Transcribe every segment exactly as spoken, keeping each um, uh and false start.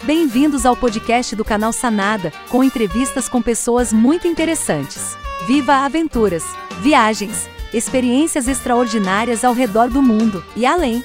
Bem-vindos ao podcast do canal Sanada, com entrevistas com pessoas muito interessantes. Viva aventuras, viagens, experiências extraordinárias ao redor do mundo e além.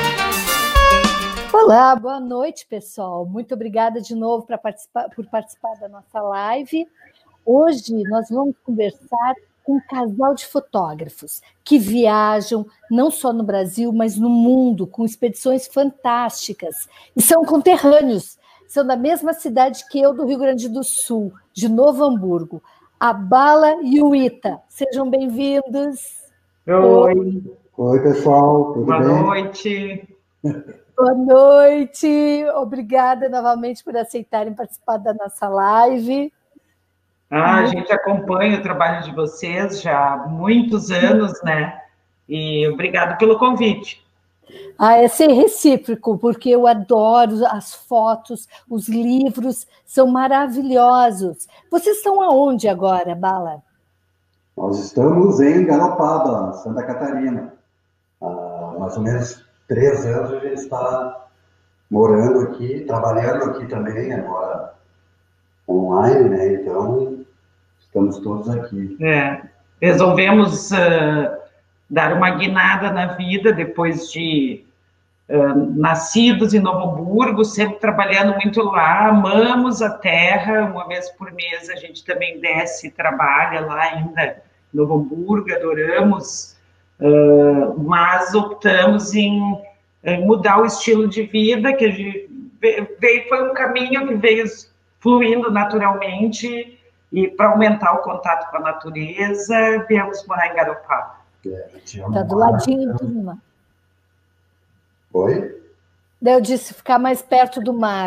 Olá, boa noite, pessoal. Muito obrigada de novo pra participar, por participar da nossa live. Hoje nós vamos conversar com um casal de fotógrafos que viajam não só no Brasil, mas no mundo, com expedições fantásticas. E são conterrâneos, são da mesma cidade que eu, do Rio Grande do Sul, de Novo Hamburgo. A Bala e o Ita. Sejam bem-vindos. Oi. Oi, pessoal. Tudo Boa bem? noite. Boa noite. Obrigada novamente por aceitarem participar da nossa live. Ah, a gente acompanha o trabalho de vocês já há muitos anos, né? E obrigado pelo convite. Ah, é ser recíproco, porque eu adoro as fotos, os livros, são maravilhosos. Vocês estão aonde agora, Bala? Nós estamos em Garopaba, Santa Catarina. Há mais ou menos três anos a gente está morando aqui, trabalhando aqui também, agora online, né? Então, estamos todos aqui. É, resolvemos uh, dar uma guinada na vida depois de uh, nascidos em Novo Hamburgo, sempre trabalhando muito lá, amamos a terra, uma vez por mês a gente também desce e trabalha lá ainda em Novo Hamburgo, adoramos, uh, mas optamos em, em mudar o estilo de vida, que a gente veio, foi um caminho que veio fluindo naturalmente. E para aumentar o contato com a natureza, viemos morar em Garopaba. Está do ladinho do mar. Oi? Eu disse ficar mais perto do mar.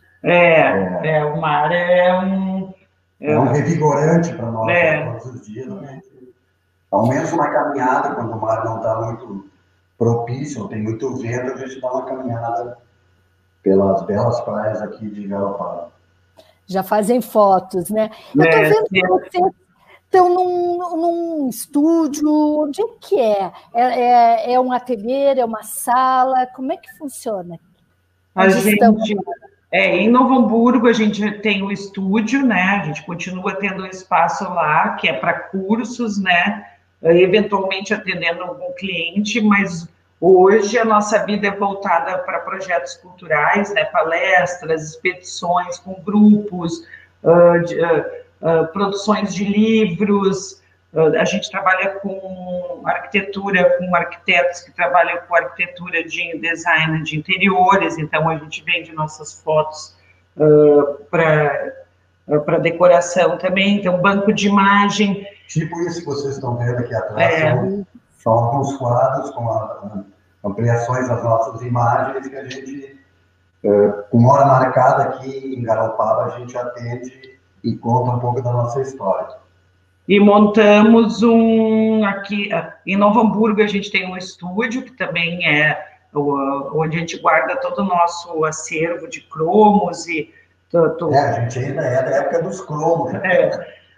É, é o mar é um... É, é um revigorante para nós, é. todos os dias. Né? Ao menos uma caminhada, quando o mar não está muito propício, ou tem muito vento, a gente dá uma caminhada pelas belas praias aqui de Garopaba. Já fazem fotos, né? Eu estou É, vendo que vocês estão num, num estúdio. Onde é que é? É, é? é um ateliê, é uma sala? Como é que funciona? A Onde gente, estão? é, em Novo Hamburgo, a gente tem o estúdio, né? A gente continua tendo um espaço lá, que é para cursos, né? Eventualmente atendendo algum cliente, mas hoje a nossa vida é voltada para projetos culturais, né, palestras, expedições com grupos, uh, de, uh, uh, produções de livros. Uh, a gente trabalha com arquitetura, com arquitetos que trabalham com arquitetura de design de interiores, então a gente vende nossas fotos uh, para uh, para decoração também, então banco de imagem. Tipo isso que vocês estão vendo aqui atrás, É. são, são alguns quadros com a, ampliações das nossas imagens que a gente, com hora marcada aqui em Garopaba, a gente atende e conta um pouco da nossa história. E montamos um, aqui, em Novo Hamburgo a gente tem um estúdio, que também é onde a gente guarda todo o nosso acervo de cromos e... Tô... É, a gente ainda é da época dos cromos. É.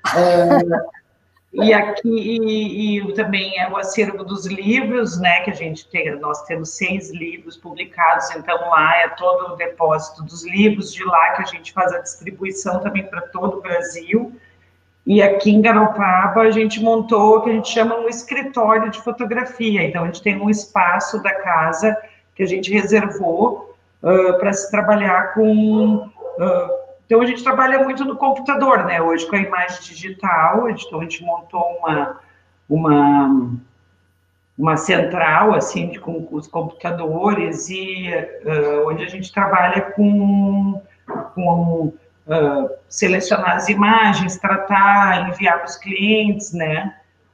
é... E aqui e, e também é o acervo dos livros, né? Que a gente tem, nós temos seis livros publicados, então lá é todo o depósito dos livros, de lá que a gente faz a distribuição também para todo o Brasil. E aqui em Garopaba a gente montou o que a gente chama um escritório de fotografia. Então a gente tem um espaço da casa que a gente reservou uh, para se trabalhar com. Uh, Então, a gente trabalha muito no computador, né? Hoje, com a imagem digital, então a gente montou uma, uma, uma central, assim, de, com, com os computadores, e uh, onde a gente trabalha com, com uh, selecionar as imagens, tratar, enviar para os clientes, né?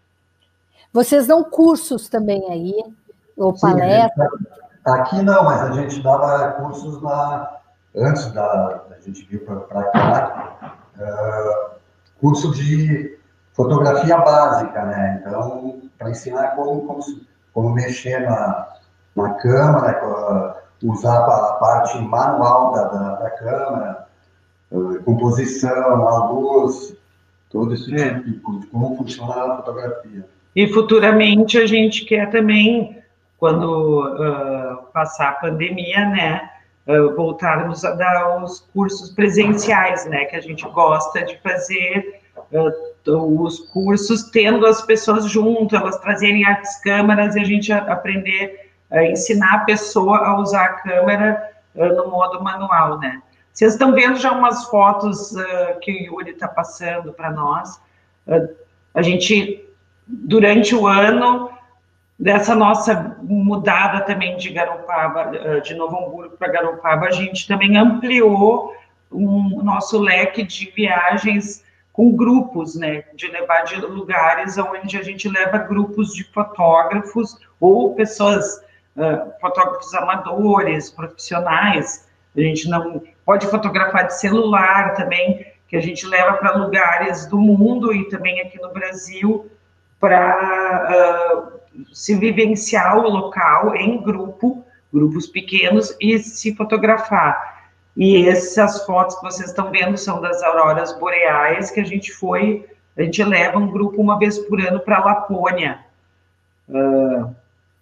Vocês dão cursos também aí? Ou palestras? Aqui não, mas a gente dava cursos na... Antes da, da gente vir para cá, uh, curso de fotografia básica, né? Então, para ensinar como, como, como mexer na, na câmera, usar a parte manual da, da, da câmera, uh, composição, a luz, todo esse é. tipo de coisa, como funciona a fotografia. E futuramente a gente quer também, quando uh, passar a pandemia, né? uh, voltarmos a dar os cursos presenciais, né, que a gente gosta de fazer uh, os cursos tendo as pessoas junto, elas trazerem as câmeras e a gente aprender a ensinar a pessoa a usar a câmera uh, no modo manual, né. Vocês estão vendo já umas fotos uh, que o Yuri está passando para nós. Uh, a gente, durante o ano, dessa nossa mudada também de Garopaba, uh, de Novo Hamburgo para Garopaba, a gente também ampliou o um, nosso leque de viagens com grupos, né? De levar de lugares onde a gente leva grupos de fotógrafos ou pessoas, uh, fotógrafos amadores, profissionais. A gente não pode fotografar de celular também, que a gente leva para lugares do mundo e também aqui no Brasil para uh, se vivenciar o local em grupo, grupos pequenos, e se fotografar. E essas fotos que vocês estão vendo são das auroras boreais, que a gente foi, a gente leva um grupo uma vez por ano para a Lapônia. Uh,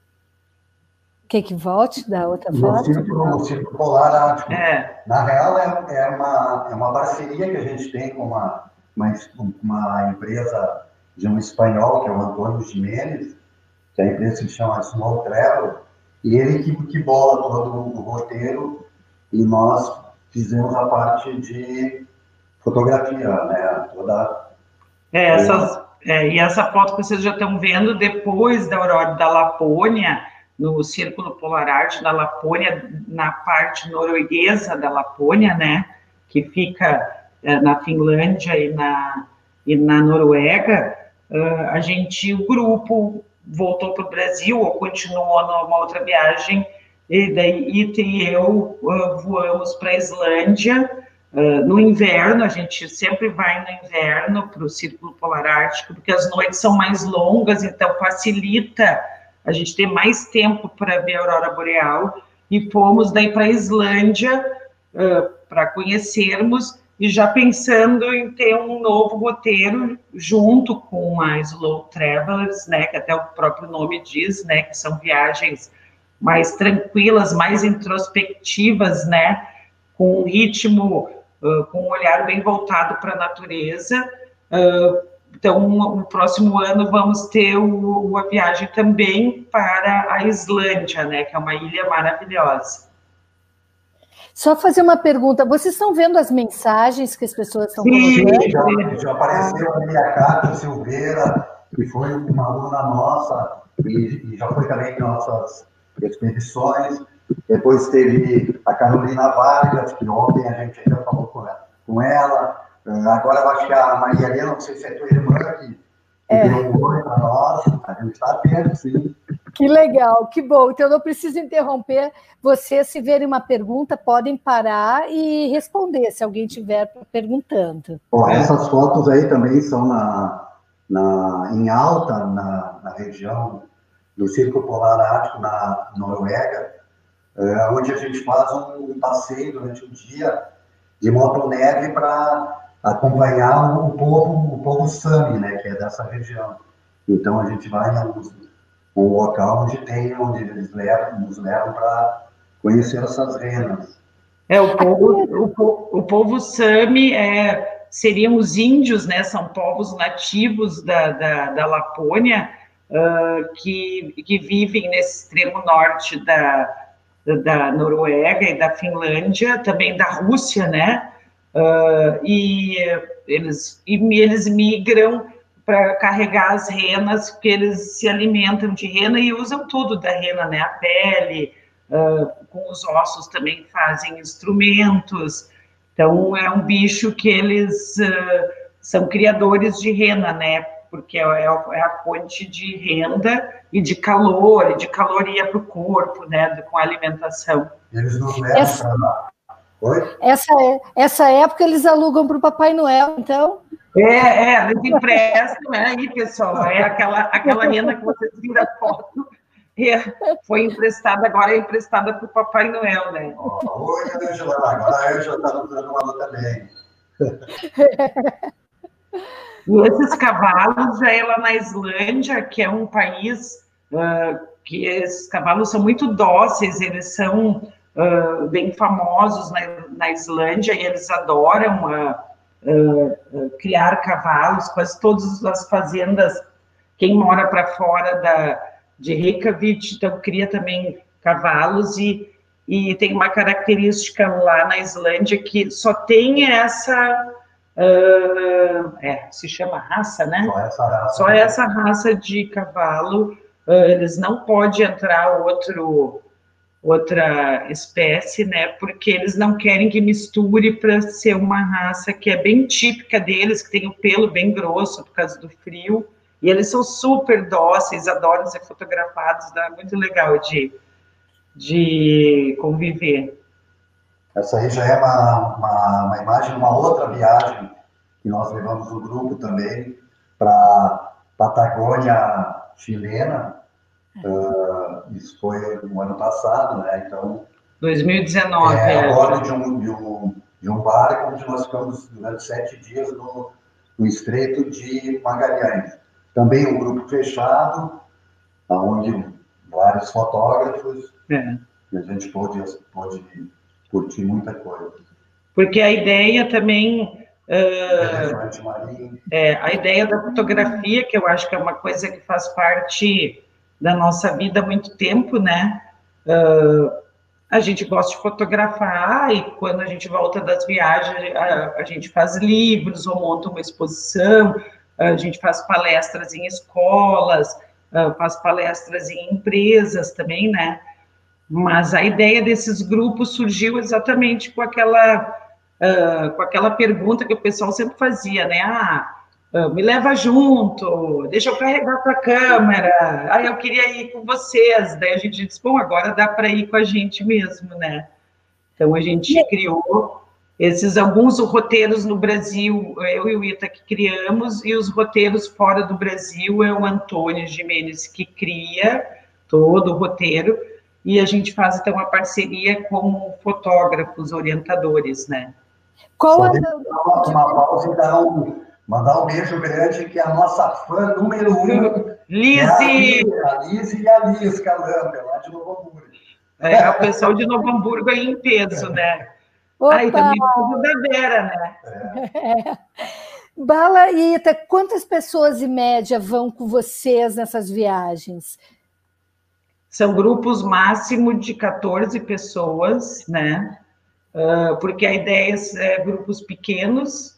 Quer que volte da outra foto? No Círculo, no Círculo Polar Ártico. É. Na real, é, é, uma, é uma parceria que a gente tem com uma, uma, uma empresa de um espanhol, que é o Antônio Jiménez, que a empresa se chama Small Travel, e ele que, que bola todo o roteiro, e nós fizemos a parte de fotografia, né? Toda... É, essas, é, e essa foto que vocês já estão vendo, depois da aurora da Lapônia, no Círculo Polar Ártico da Lapônia, na parte norueguesa da Lapônia, né, que fica é, na Finlândia e na, e na Noruega, uh, a gente, o grupo voltou para o Brasil, ou continuou numa outra viagem, e daí Ita e eu uh, voamos para a Islândia, uh, no inverno, a gente sempre vai no inverno para o Círculo Polar Ártico, porque as noites são mais longas, então facilita a gente ter mais tempo para ver a aurora boreal, e fomos daí para a Islândia uh, para conhecermos, e já pensando em ter um novo roteiro junto com a Slow Travelers, né, que até o próprio nome diz, né, que são viagens mais tranquilas, mais introspectivas, né, com um ritmo, uh, com um olhar bem voltado para a natureza. Uh, Então, no próximo ano, vamos ter o, a viagem também para a Islândia, né, que é uma ilha maravilhosa. Só fazer uma pergunta, vocês estão vendo as mensagens que as pessoas estão colocando? Já, já apareceu ali a Cátia Silveira, que foi uma aluna nossa, e, e já foi também em nossas expedições. Depois teve a Carolina Vargas, que ontem a gente ainda falou com ela. Com ela. Agora eu acho que a Maria Helena, não sei se é tua irmã, que é. deu um oi para nós, a gente está atento, sim. Que legal, que bom. Então, eu não preciso interromper. Vocês, se verem uma pergunta, podem parar e responder, se alguém estiver perguntando. Bom, essas fotos aí também são na, na, em alta, na, na região do Círculo Polar Ártico, na Noruega, é, onde a gente faz um passeio durante o dia de motoneve para acompanhar o povo, o povo Sami, né, que é dessa região. Então a gente vai em um local onde tem, onde eles levam, nos levam para conhecer essas renas. É, o povo, o, o povo Sami é, seriam os índios, né, são povos nativos da, da, da Lapônia, uh, que, que vivem nesse extremo norte da, da Noruega e da Finlândia, também da Rússia, né? Uh, e eles, e eles migram para carregar as renas, porque eles se alimentam de rena e usam tudo da rena, né? A pele, uh, com os ossos também fazem instrumentos. Então, é um bicho que eles uh, são criadores de rena, né? Porque é, é a fonte de renda e de calor, e de caloria para o corpo, né? Com a alimentação. Eles nos levam Essa... para lá. Oi? Essa, essa época eles alugam para o Papai Noel, então? É, é, eles emprestam, é aí, pessoal, é aquela, aquela rena que vocês viram a foto, é, foi emprestada, agora é emprestada para o Papai Noel, né? Oh, oi, Ângela, agora a Ângela está nos dando uma também. E esses cavalos já é lá na Islândia, que é um país uh, que esses cavalos são muito dóceis, eles são uh, bem famosos na, na Islândia, e eles adoram uh, uh, uh, criar cavalos. Quase todas as fazendas, quem mora para fora da, de Reykjavik, então cria também cavalos, e, e tem uma característica lá na Islândia que só tem essa... Uh, é, se chama raça, né? Só essa raça. Só essa raça de cavalo, uh, eles não pode entrar outro, outra espécie, né? Porque eles não querem que misture para ser uma raça que é bem típica deles, que tem o pelo bem grosso por causa do frio, e eles são super dóceis, adoram ser fotografados, é muito legal de, de conviver. Essa aí já é uma, uma, uma imagem de uma outra viagem que nós levamos o grupo também para Patagônia chilena. Uh, isso foi no ano passado, né? Então, dois mil e dezenove. É, é. a bordo de um, de, um, de um barco onde nós ficamos durante sete dias no, no Estreito de Magalhães. Também um grupo fechado, onde vários fotógrafos, É. e a gente pôde, pôde curtir muita coisa. Porque a ideia também... Uh, é, a ideia da fotografia, que eu acho que é uma coisa que faz parte da nossa vida há muito tempo, né? Uh, a gente gosta de fotografar, e quando a gente volta das viagens, a, a gente faz livros ou monta uma exposição, a gente faz palestras em escolas, uh, faz palestras em empresas também, né? Mas a ideia desses grupos surgiu exatamente com aquela, uh, com aquela pergunta que o pessoal sempre fazia, né? Ah, uh, me leva junto, deixa eu carregar tua câmera, ah, eu queria ir com vocês. Daí a gente disse, bom, agora dá para ir com a gente mesmo, né? Então a gente criou esses alguns roteiros no Brasil, eu e o Ita que criamos, e os roteiros fora do Brasil é o Antônio Gimenez que cria todo o roteiro. E a gente faz, então, uma parceria com fotógrafos, orientadores, né? Qual é uma, uma pausa e dar um, mandar um beijo grande, que é a nossa fã número um, Lise! É a Lise e a Liz Calambia, lá de Novo Hamburgo. É, o pessoal de Novo Hamburgo aí em peso, né? Opa! Aí também tudo da Vera, né? É. Bala e Ita, quantas pessoas, em média, vão com vocês nessas viagens? São grupos máximo de quatorze pessoas, né? Uh, porque a ideia é grupos pequenos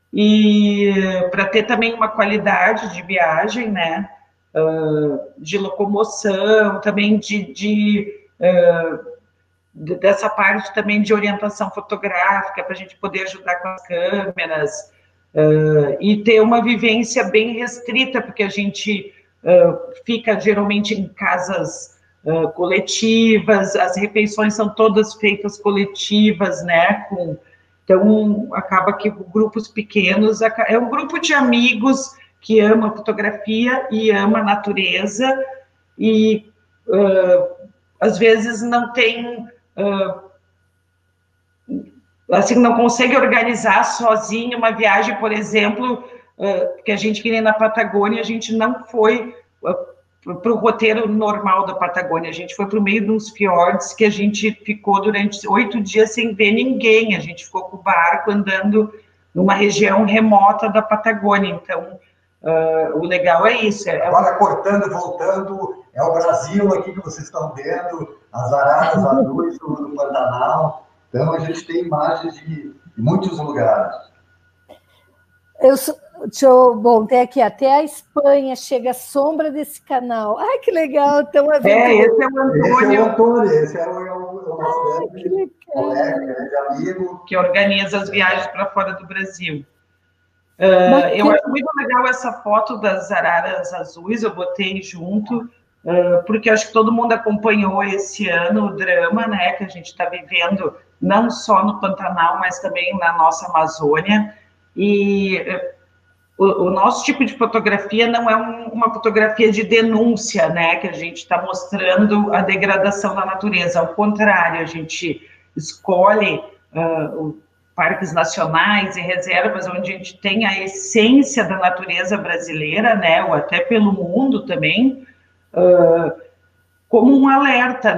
e para ter também uma qualidade de viagem, né? Uh, de locomoção, também de, de, uh, de dessa parte também de orientação fotográfica para a gente poder ajudar com as câmeras uh, e ter uma vivência bem restrita, porque a gente uh, fica geralmente em casas Uh, coletivas, as refeições são todas feitas coletivas, né, com, então acaba que grupos pequenos, é um grupo de amigos que ama fotografia e ama a natureza, e uh, às vezes não tem, uh, assim, não consegue organizar sozinho uma viagem, por exemplo, uh, que a gente queria na Patagônia, a gente não foi... Uh, para o roteiro normal da Patagônia, a gente foi para o meio de uns fiordes que a gente ficou durante oito dias sem ver ninguém, a gente ficou com o barco andando numa região remota da Patagônia, então uh, o legal é isso. É... Agora cortando, voltando, é o Brasil aqui que vocês estão vendo, as araras azuis do Pantanal, então a gente tem imagens de, de muitos lugares. Eu sou... Deixa eu, bom, tem aqui até a Espanha, chega a sombra desse canal. Ai, que legal! Então, é, esse é o Antônio. Esse é o Antônio, esse é o, é o, é o nosso Ai, grande colega, grande amigo. Que organiza as viagens para fora do Brasil. Uh, eu acho muito legal essa foto das araras azuis, eu botei junto, uh, porque acho que todo mundo acompanhou esse ano o drama, né, que a gente está vivendo, não só no Pantanal, mas também na nossa Amazônia, e... Uh, O, o nosso tipo de fotografia não é um, uma fotografia de denúncia, né, que a gente está mostrando a degradação da natureza, ao contrário, a gente escolhe uh, parques nacionais e reservas onde a gente tem a essência da natureza brasileira, né, ou até pelo mundo também, uh, como um alerta, né,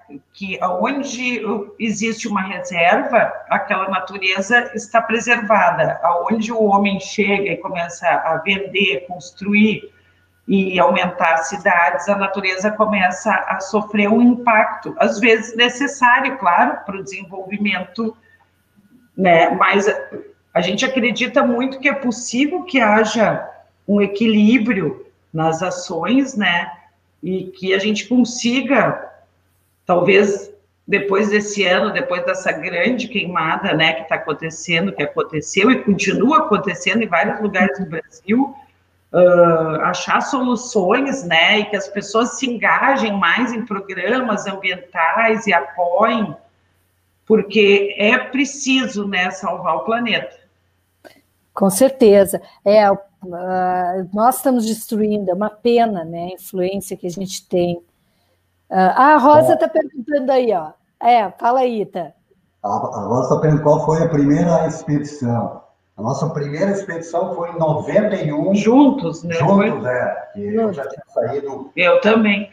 que onde existe uma reserva, aquela natureza está preservada. Aonde o homem chega e começa a vender, construir e aumentar as cidades, a natureza começa a sofrer um impacto, às vezes necessário, claro, para o desenvolvimento, né? Mas a gente acredita muito que é possível que haja um equilíbrio nas ações, né? E que a gente consiga, talvez depois desse ano, depois dessa grande queimada, né, que está acontecendo, que aconteceu e continua acontecendo em vários lugares do Brasil, uh, achar soluções, né, e que as pessoas se engajem mais em programas ambientais e apoiem, porque é preciso, né, salvar o planeta. Com certeza. É, uh, nós estamos destruindo, é uma pena, né, a influência que a gente tem. Uh, ah, a Rosa está é. perguntando aí, ó. É, fala aí, Ita. A, a Rosa está perguntando qual foi a primeira expedição. A nossa primeira expedição foi em noventa e um. Juntos, né? Juntos, foi? É. Que eu já tinha saído. Eu também.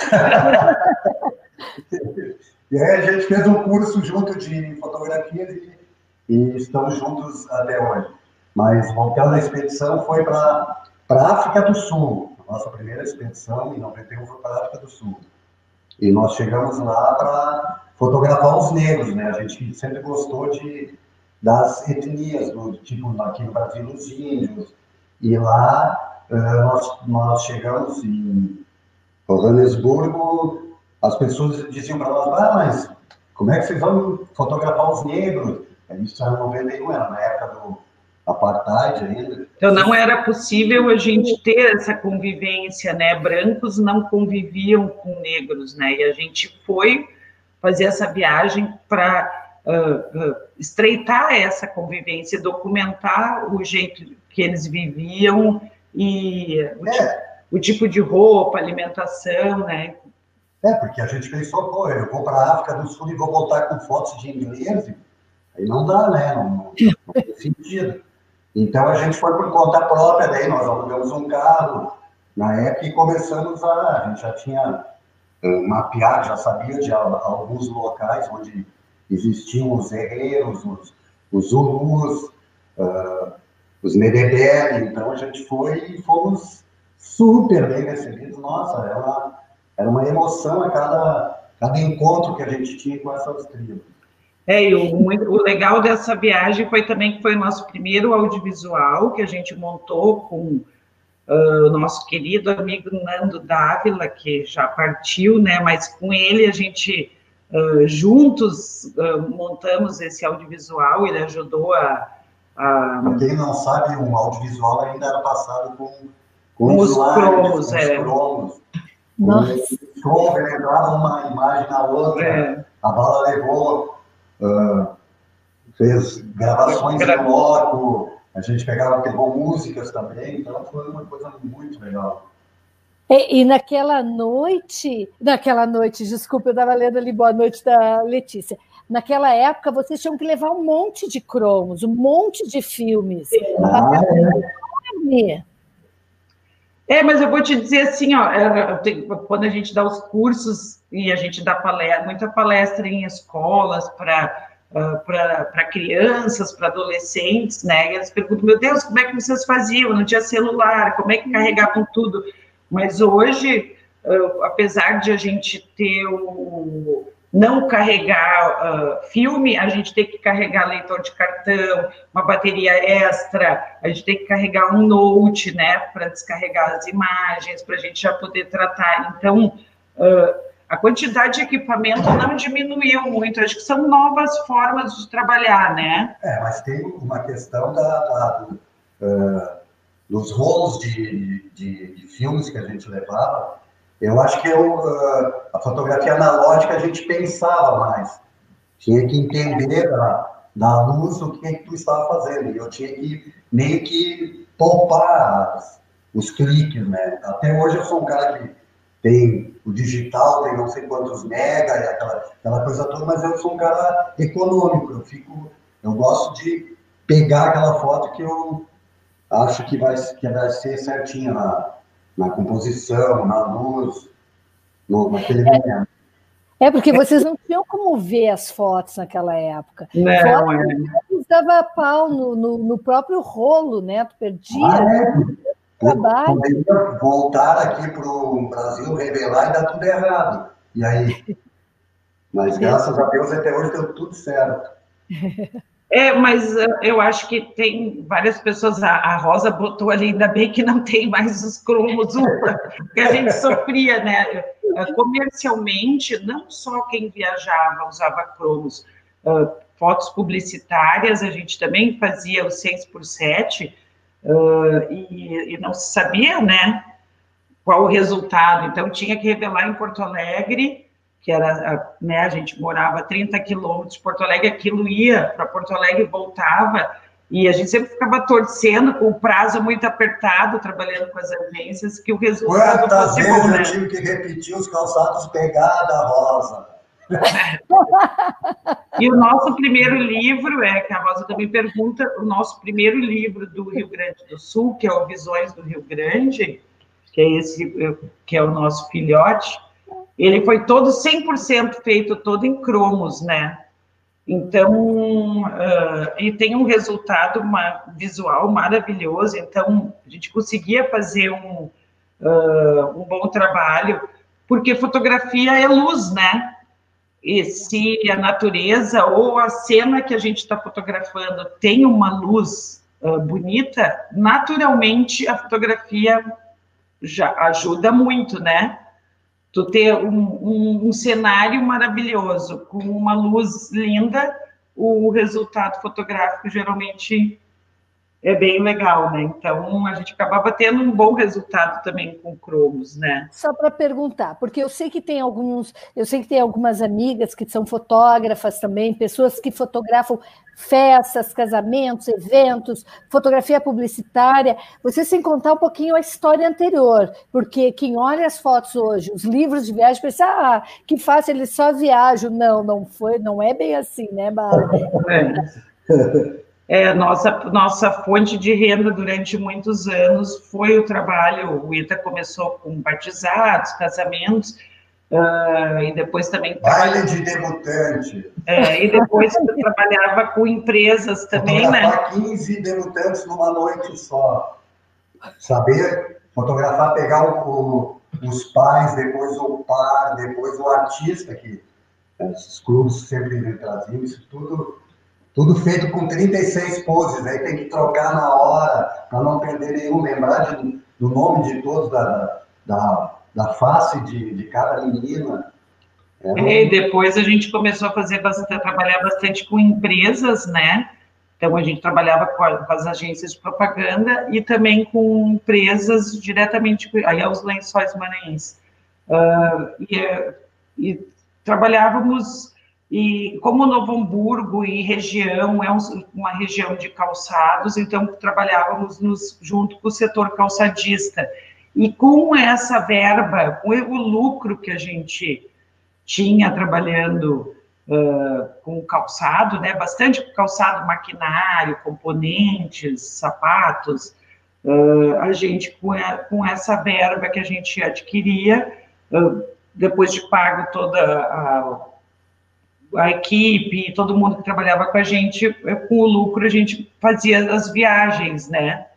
E aí a gente fez um curso junto de fotografias e, e estamos juntos até hoje. Mas voltando à expedição, foi para a África do Sul. A nossa primeira expedição, em noventa e um, foi para a África do Sul. E nós chegamos lá para fotografar os negros, né? A gente sempre gostou de, das etnias, do, tipo aqui no Brasil, os índios. E lá uh, nós, nós chegamos em Joanesburgo, as pessoas diziam para nós, ah, mas como é que vocês vão fotografar os negros? Isso era em noventa e um, era na época do apartheid ainda. Então não era possível a gente ter essa convivência, né? Brancos não conviviam com negros, né? E a gente foi fazer essa viagem para uh, uh, estreitar essa convivência, documentar o jeito que eles viviam e o, é. tipo, o tipo de roupa, alimentação, né? É, porque a gente pensou, pô, eu vou para a África do Sul e vou voltar com fotos de inglês, aí não dá, né? Não, não, não tem sentido. Então, a gente foi por conta própria, daí nós alugamos um carro, na época, e começamos a... A gente já tinha uh, mapeado, já sabia de a, alguns locais onde existiam os herreiros, os, os zulus, uh, os Medebele. Então, a gente foi e fomos super bem recebidos. Nossa, era uma, era uma emoção a cada, cada encontro que a gente tinha com essas tribos. É, e o, o legal dessa viagem foi também que foi o nosso primeiro audiovisual que a gente montou com uh, o nosso querido amigo Nando Dávila, que já partiu, né? Mas com ele a gente uh, juntos uh, montamos esse audiovisual, ele ajudou a... a... Para quem não sabe, um audiovisual ainda era passado com, com, com os slides, cromos, com é. os cromos. Nossa. O cromo entrava uma imagem na outra, é. A bala levou... Uh, fez gravações em loco, a gente pegava, pegou músicas também, então foi uma coisa muito legal. E, e naquela noite, naquela noite, desculpa, eu estava lendo ali, boa noite da Letícia, naquela época vocês tinham que levar um monte de cromos, um monte de filmes. Ah, é. É, mas eu vou te dizer assim, ó, quando a gente dá os cursos e a gente dá palestra, muita palestra em escolas para para crianças, para adolescentes, né? E eles perguntam, meu Deus, como é que vocês faziam? Não tinha celular, como é que carregavam tudo? Mas hoje, apesar de a gente ter o não carregar uh, filme, a gente tem que carregar leitor de cartão, uma bateria extra, a gente tem que carregar um note, né, para descarregar as imagens, para a gente já poder tratar. Então, uh, a quantidade de equipamento não diminuiu muito, acho que são novas formas de trabalhar, né? É, mas tem uma questão da, da, do, uh, dos rolos de, de, de filmes que a gente levava. Eu acho que eu, a fotografia analógica a gente pensava mais. Tinha que entender da, da luz o que, é que tu estava fazendo. E eu tinha que meio que poupar as, os cliques, né? Até hoje eu sou um cara que tem o digital, tem não sei quantos mega, aquela, aquela coisa toda, mas eu sou um cara econômico. Eu, fico, eu gosto de pegar aquela foto que eu acho que vai, que vai ser certinha na... na composição, na luz, no, naquele momento. É porque vocês não tinham como ver as fotos naquela época. Não, fotos, é. dava pau no, no, no próprio rolo, né? Tu perdia. Ah, é? Trabalho. Poderia voltar aqui para o Brasil, revelar e dar tudo errado. E aí? Mas graças a Deus até hoje deu tudo certo. É, mas eu acho que tem várias pessoas, a, a Rosa botou ali, ainda bem que não tem mais os cromos ultra, porque a gente sofria, né? Comercialmente, não só quem viajava usava cromos, uh, fotos publicitárias, a gente também fazia o seis por sete, uh, e, e não se sabia, né, qual o resultado, então tinha que revelar em Porto Alegre, que era, né, a gente morava a trinta quilômetros de Porto Alegre, aquilo ia para Porto Alegre e voltava, e a gente sempre ficava torcendo, com o prazo muito apertado, trabalhando com as agências, que o resultado Quantas fosse vezes bom, né? eu tive que repetir os calçados pegada, Rosa? E o nosso primeiro livro, é que a Rosa também pergunta, o nosso primeiro livro do Rio Grande do Sul, que é o Visões do Rio Grande, que é esse, que é o nosso filhote, ele foi todo cem por cento feito, todo em cromos, né? Então, uh, e tem um resultado uma, visual maravilhoso, então a gente conseguia fazer um, uh, um bom trabalho, porque fotografia é luz, né? E se a natureza ou a cena que a gente está fotografando tem uma luz uh, bonita, naturalmente a fotografia já ajuda muito, né? Tu ter um, um, um cenário maravilhoso, com uma luz linda, o resultado fotográfico geralmente é bem legal, né? Então, a gente acabava tendo um bom resultado também com cromos, né? Só para perguntar, porque eu sei que tem alguns, eu sei que tem algumas amigas que são fotógrafas também, pessoas que fotografam festas, casamentos, eventos, fotografia publicitária. Você sem contar um pouquinho a história anterior, porque quem olha as fotos hoje, os livros de viagem, pensa, ah, que fácil, eles só viajam. Não, não foi, não é bem assim, né, Bárbara? É. É, nossa, nossa fonte de renda durante muitos anos foi o trabalho. O ITA começou com batizados, casamentos, uh, e depois também... Baile de debutante. É, e depois trabalhava com empresas também, fotografar né? quinze debutantes numa noite só. Saber fotografar, pegar o, o, os pais, depois o par, depois o artista, que esses clubes sempre traziam isso tudo... Tudo feito com trinta e seis poses, aí tem que trocar na hora, para não perder nenhum, lembrar de, do nome de todos, da, da, da face de, de cada menina. É, um... E depois a gente começou a fazer bastante, a trabalhar bastante com empresas, né? Então a gente trabalhava com, a, com as agências de propaganda e também com empresas diretamente, aí aos Lençóis Maranhenses. Uh, e, e trabalhávamos... E como Novo Hamburgo e região é uma região de calçados, então trabalhávamos nos, junto com o setor calçadista. E com essa verba, com o lucro que a gente tinha trabalhando uh, com calçado, né, bastante calçado, maquinário, componentes, sapatos, uh, a gente, com, a, com essa verba que a gente adquiria, uh, depois de pago toda a... a equipe, todo mundo que trabalhava com a gente, com o lucro, a gente fazia as viagens, né?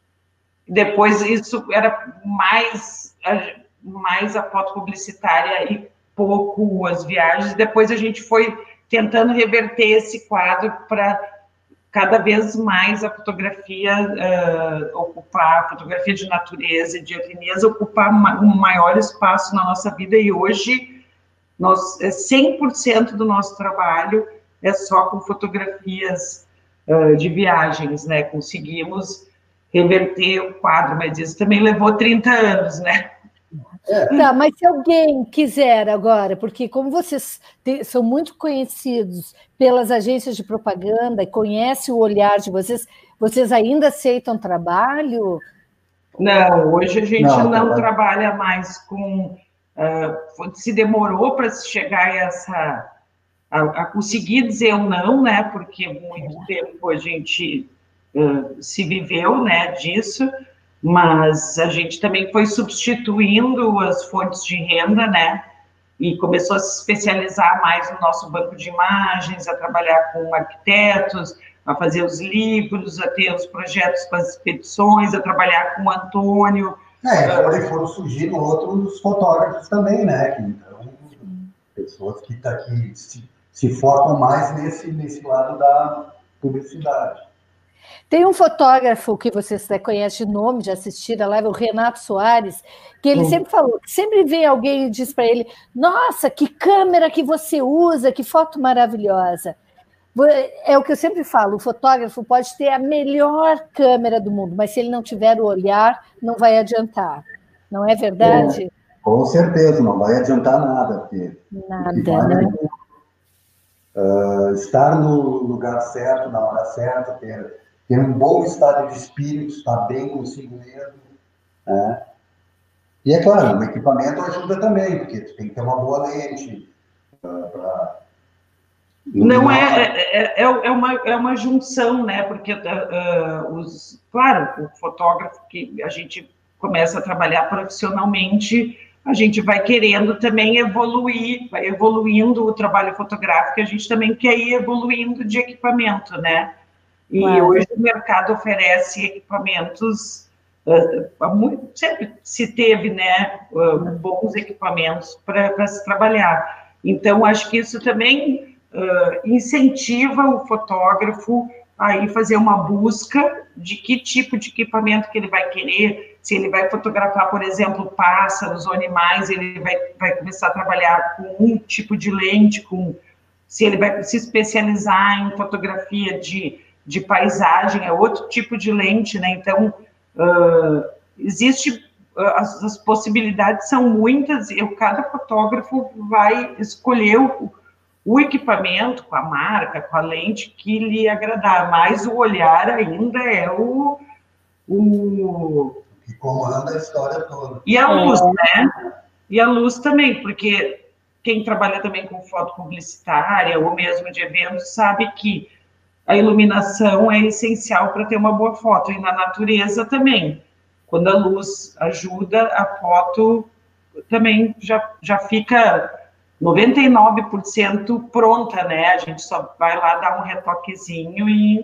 Depois, isso era mais, mais a foto publicitária e pouco as viagens. Depois, a gente foi tentando reverter esse quadro para cada vez mais a fotografia uh, ocupar, a fotografia de natureza e de etnias, ocupar um maior espaço na nossa vida. E hoje... Nós, cem por cento do nosso trabalho é só com fotografias uh, de viagens, né? Conseguimos reverter o quadro, mas isso também levou trinta anos, né? Tá, mas se alguém quiser agora, porque como vocês te, são muito conhecidos pelas agências de propaganda e conhecem o olhar de vocês, vocês ainda aceitam trabalho? Não, hoje a gente não, não não trabalha mais com... Uh, se demorou para se chegar a essa... A, a conseguir dizer um não, né? Porque muito tempo a gente uh, se viveu, né, disso, mas a gente também foi substituindo as fontes de renda, né? e começou a se especializar mais no nosso banco de imagens, a trabalhar com arquitetos, a fazer os livros, a ter os projetos com as expedições, a trabalhar com o Antônio. É, e foram surgindo outros fotógrafos também, né? Então, pessoas que, tá, que se, se focam mais nesse, nesse lado da publicidade. Tem um fotógrafo que vocês conhecem de nome, já assistiram a live, o Renato Soares, que ele hum. sempre falou, que sempre vem alguém e diz para ele, nossa, que câmera que você usa, que foto maravilhosa. É o que eu sempre falo, o fotógrafo pode ter a melhor câmera do mundo, mas se ele não tiver o olhar, não vai adiantar. Não é verdade? É, com certeza, não vai adiantar nada. Porque nada, né? Uh, estar no lugar certo, na hora certa, ter, ter um bom estado de espírito, estar bem consigo mesmo, né? E é claro, o equipamento ajuda também, porque tu tem que ter uma boa lente uh, para... Não é, é, é, é, uma, é uma junção, né? Porque, uh, os, claro, o fotógrafo que a gente começa a trabalhar profissionalmente, a gente vai querendo também evoluir, vai evoluindo o trabalho fotográfico, a gente também quer ir evoluindo de equipamento, né? E claro. Hoje o mercado oferece equipamentos, uh, muito, sempre se teve, né, uh, bons equipamentos para se trabalhar. Então, acho que isso também... Uh, incentiva o fotógrafo a ir fazer uma busca de que tipo de equipamento que ele vai querer, se ele vai fotografar, por exemplo, pássaros ou animais, ele vai, vai começar a trabalhar com um tipo de lente, com, se ele vai se especializar em fotografia de, de paisagem, é outro tipo de lente, né? Então, uh, existe, uh, as, as possibilidades são muitas, e cada fotógrafo vai escolher o o equipamento, com a marca, com a lente que lhe agradar, mas o olhar ainda é o... o... que comanda a história toda. E a luz, né? E a luz também, porque quem trabalha também com foto publicitária ou mesmo de eventos sabe que a iluminação é essencial para ter uma boa foto, e na natureza também. Quando a luz ajuda, a foto também já, já fica... noventa e nove por cento pronta, né? A gente só vai lá dar um retoquezinho e...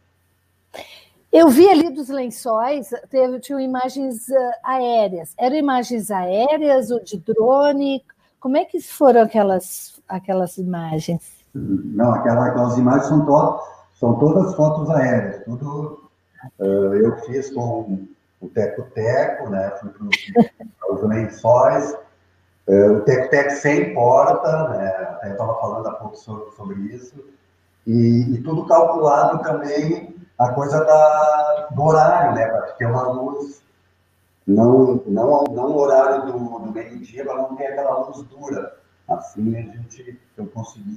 Eu vi ali dos lençóis, teve, tinham imagens uh, aéreas. Eram imagens aéreas ou de drone? Como é que foram aquelas, aquelas imagens? Não, aquelas, aquelas imagens são, to são todas fotos aéreas. Tudo uh, eu fiz com o Teco-Teco, né? Fui para os lençóis. Uh, o Teco-Teco sem porta, né? Até eu estava falando há pouco sobre, sobre isso, e, e tudo calculado também, a coisa da, do horário, né? Para ter uma luz, não, não, não o horário do, do meio-dia, para não ter aquela luz dura. Assim a gente, eu consegui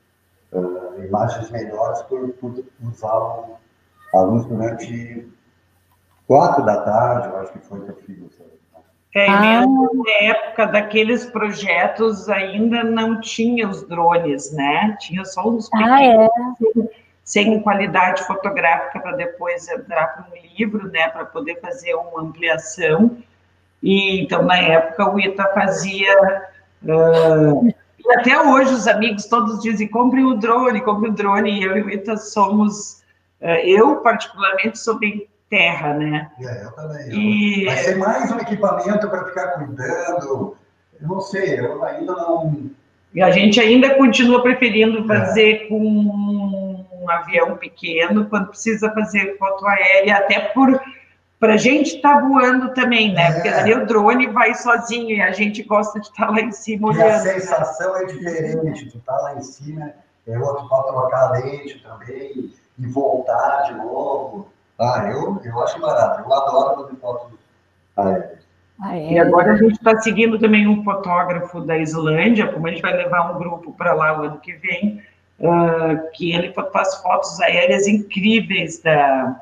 uh, imagens melhores por, por usar a luz durante quatro da tarde, eu acho que foi que eu fiz. É, e mesmo na época daqueles projetos ainda não tinha os drones, né? Tinha só uns pequenos, ah, é? sem qualidade fotográfica para depois entrar para um livro, né? Para poder fazer uma ampliação. E então na época o Ita fazia uh, e até hoje os amigos todos dizem compre o drone, compre o drone. E eu e o Ita somos, uh, eu particularmente sou bem terra, né? É, eu também. E... Vai ser mais um equipamento para ficar cuidando. Eu não sei, eu ainda não... E a gente ainda continua preferindo fazer é. com um avião pequeno, quando precisa fazer foto aérea, até por para a gente estar tá voando também, né? É. Porque ali o drone vai sozinho e a gente gosta de estar tá lá em cima olhando. E a sensação né? é diferente, tu tá lá em cima, é outro para trocar a lente também e voltar de novo. Ah, eu, eu acho barato, eu adoro fazer fotos aéreas. Ah, é. E agora a gente está seguindo também um fotógrafo da Islândia, como a gente vai levar um grupo para lá o ano que vem, uh, que ele faz fotos aéreas incríveis da,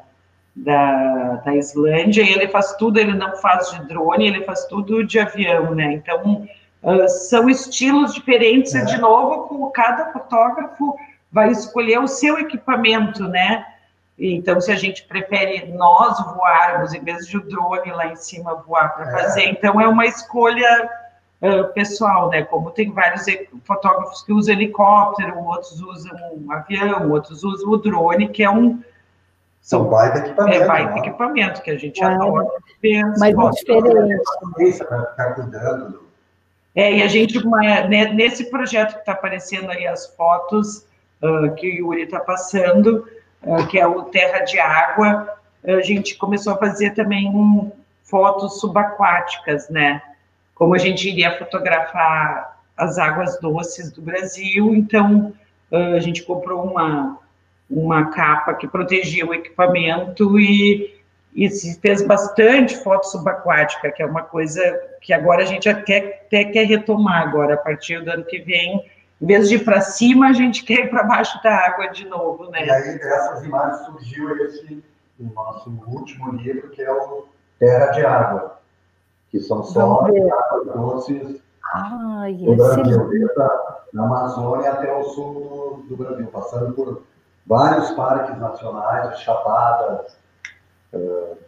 da, da Islândia, e ele faz tudo, ele não faz de drone, ele faz tudo de avião, né? Então, uh, são estilos diferentes, é. de novo, com cada fotógrafo vai escolher o seu equipamento, né? Então, se a gente prefere nós voarmos, em vez de o drone lá em cima voar para fazer, é. então é uma escolha uh, pessoal, né? Como tem vários fotógrafos que usam helicóptero, outros usam um avião, outros usam o drone, que é um... São baita equipamento. É baita equipamento, que a gente ah, adora ver. Mas é diferente. Para ficar cuidando. É, e a gente, uma, nesse projeto que está aparecendo aí as fotos uh, que o Yuri está passando, uh, que é o Terra de Água, a gente começou a fazer também um, fotos subaquáticas, né? Como a gente iria fotografar as águas doces do Brasil, então uh, a gente comprou uma, uma capa que protegia o equipamento e e se fez bastante foto subaquática, que é uma coisa que agora a gente até, até quer retomar agora, a partir do ano que vem, em vez de ir para cima, a gente quer ir para baixo da água de novo, né? E aí, dessas imagens, surgiu esse, o nosso último livro, que é o Terra de Água, que são só águas doces Ai, do Brasil, desde a Amazônia até o sul do, do Brasil, passando por vários parques nacionais, chapadas. Uh,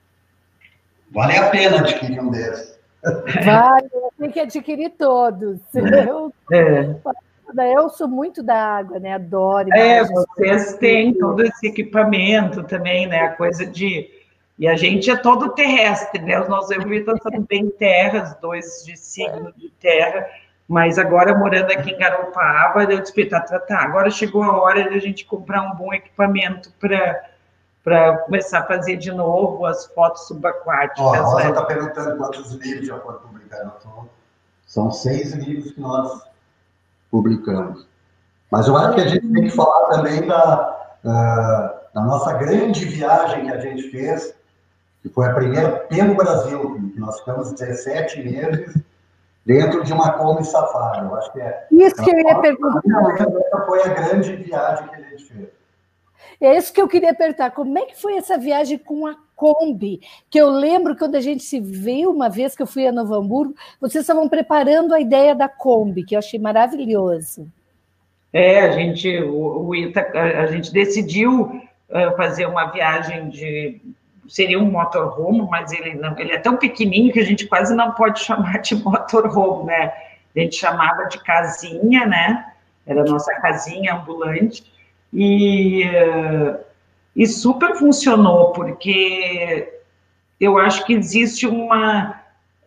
vale a pena adquirir um desses. Vale, tem que adquirir todos. Eu, é. eu sou muito da água, né? Adoro. É, vocês têm todo esse equipamento também, né? A coisa de... E a gente é todo terrestre, né? Os nossos equipamentos são bem terras, dois de signo de terra, mas agora, morando aqui em Garopaba, eu disse, tá, tá, tá, agora chegou a hora de a gente comprar um bom equipamento para... para começar a fazer de novo as fotos subaquáticas. Ó, a Rosa está perguntando quantos livros já foram publicados. São seis livros que nós publicamos. Mas eu acho que a gente tem que falar também da, uh, da nossa grande viagem que a gente fez, que foi a primeira pelo Brasil, que nós ficamos dezessete meses dentro de uma Kombi Safari. Eu acho que é... Isso que eu ia perguntar. Essa foi a grande viagem que a gente fez. É isso que eu queria perguntar. Como é que foi essa viagem com a Kombi? Que eu lembro quando a gente se viu, uma vez que eu fui a Novo Hamburgo, vocês estavam preparando a ideia da Kombi, que eu achei maravilhoso. É, a gente, o, o Ita, a gente decidiu uh, fazer uma viagem de... Seria um motorhome, mas ele, não, ele é tão pequenininho que a gente quase não pode chamar de motorhome, né? A gente chamava de casinha, né? Era a nossa casinha ambulante. E, e super funcionou, porque eu acho que existe uma...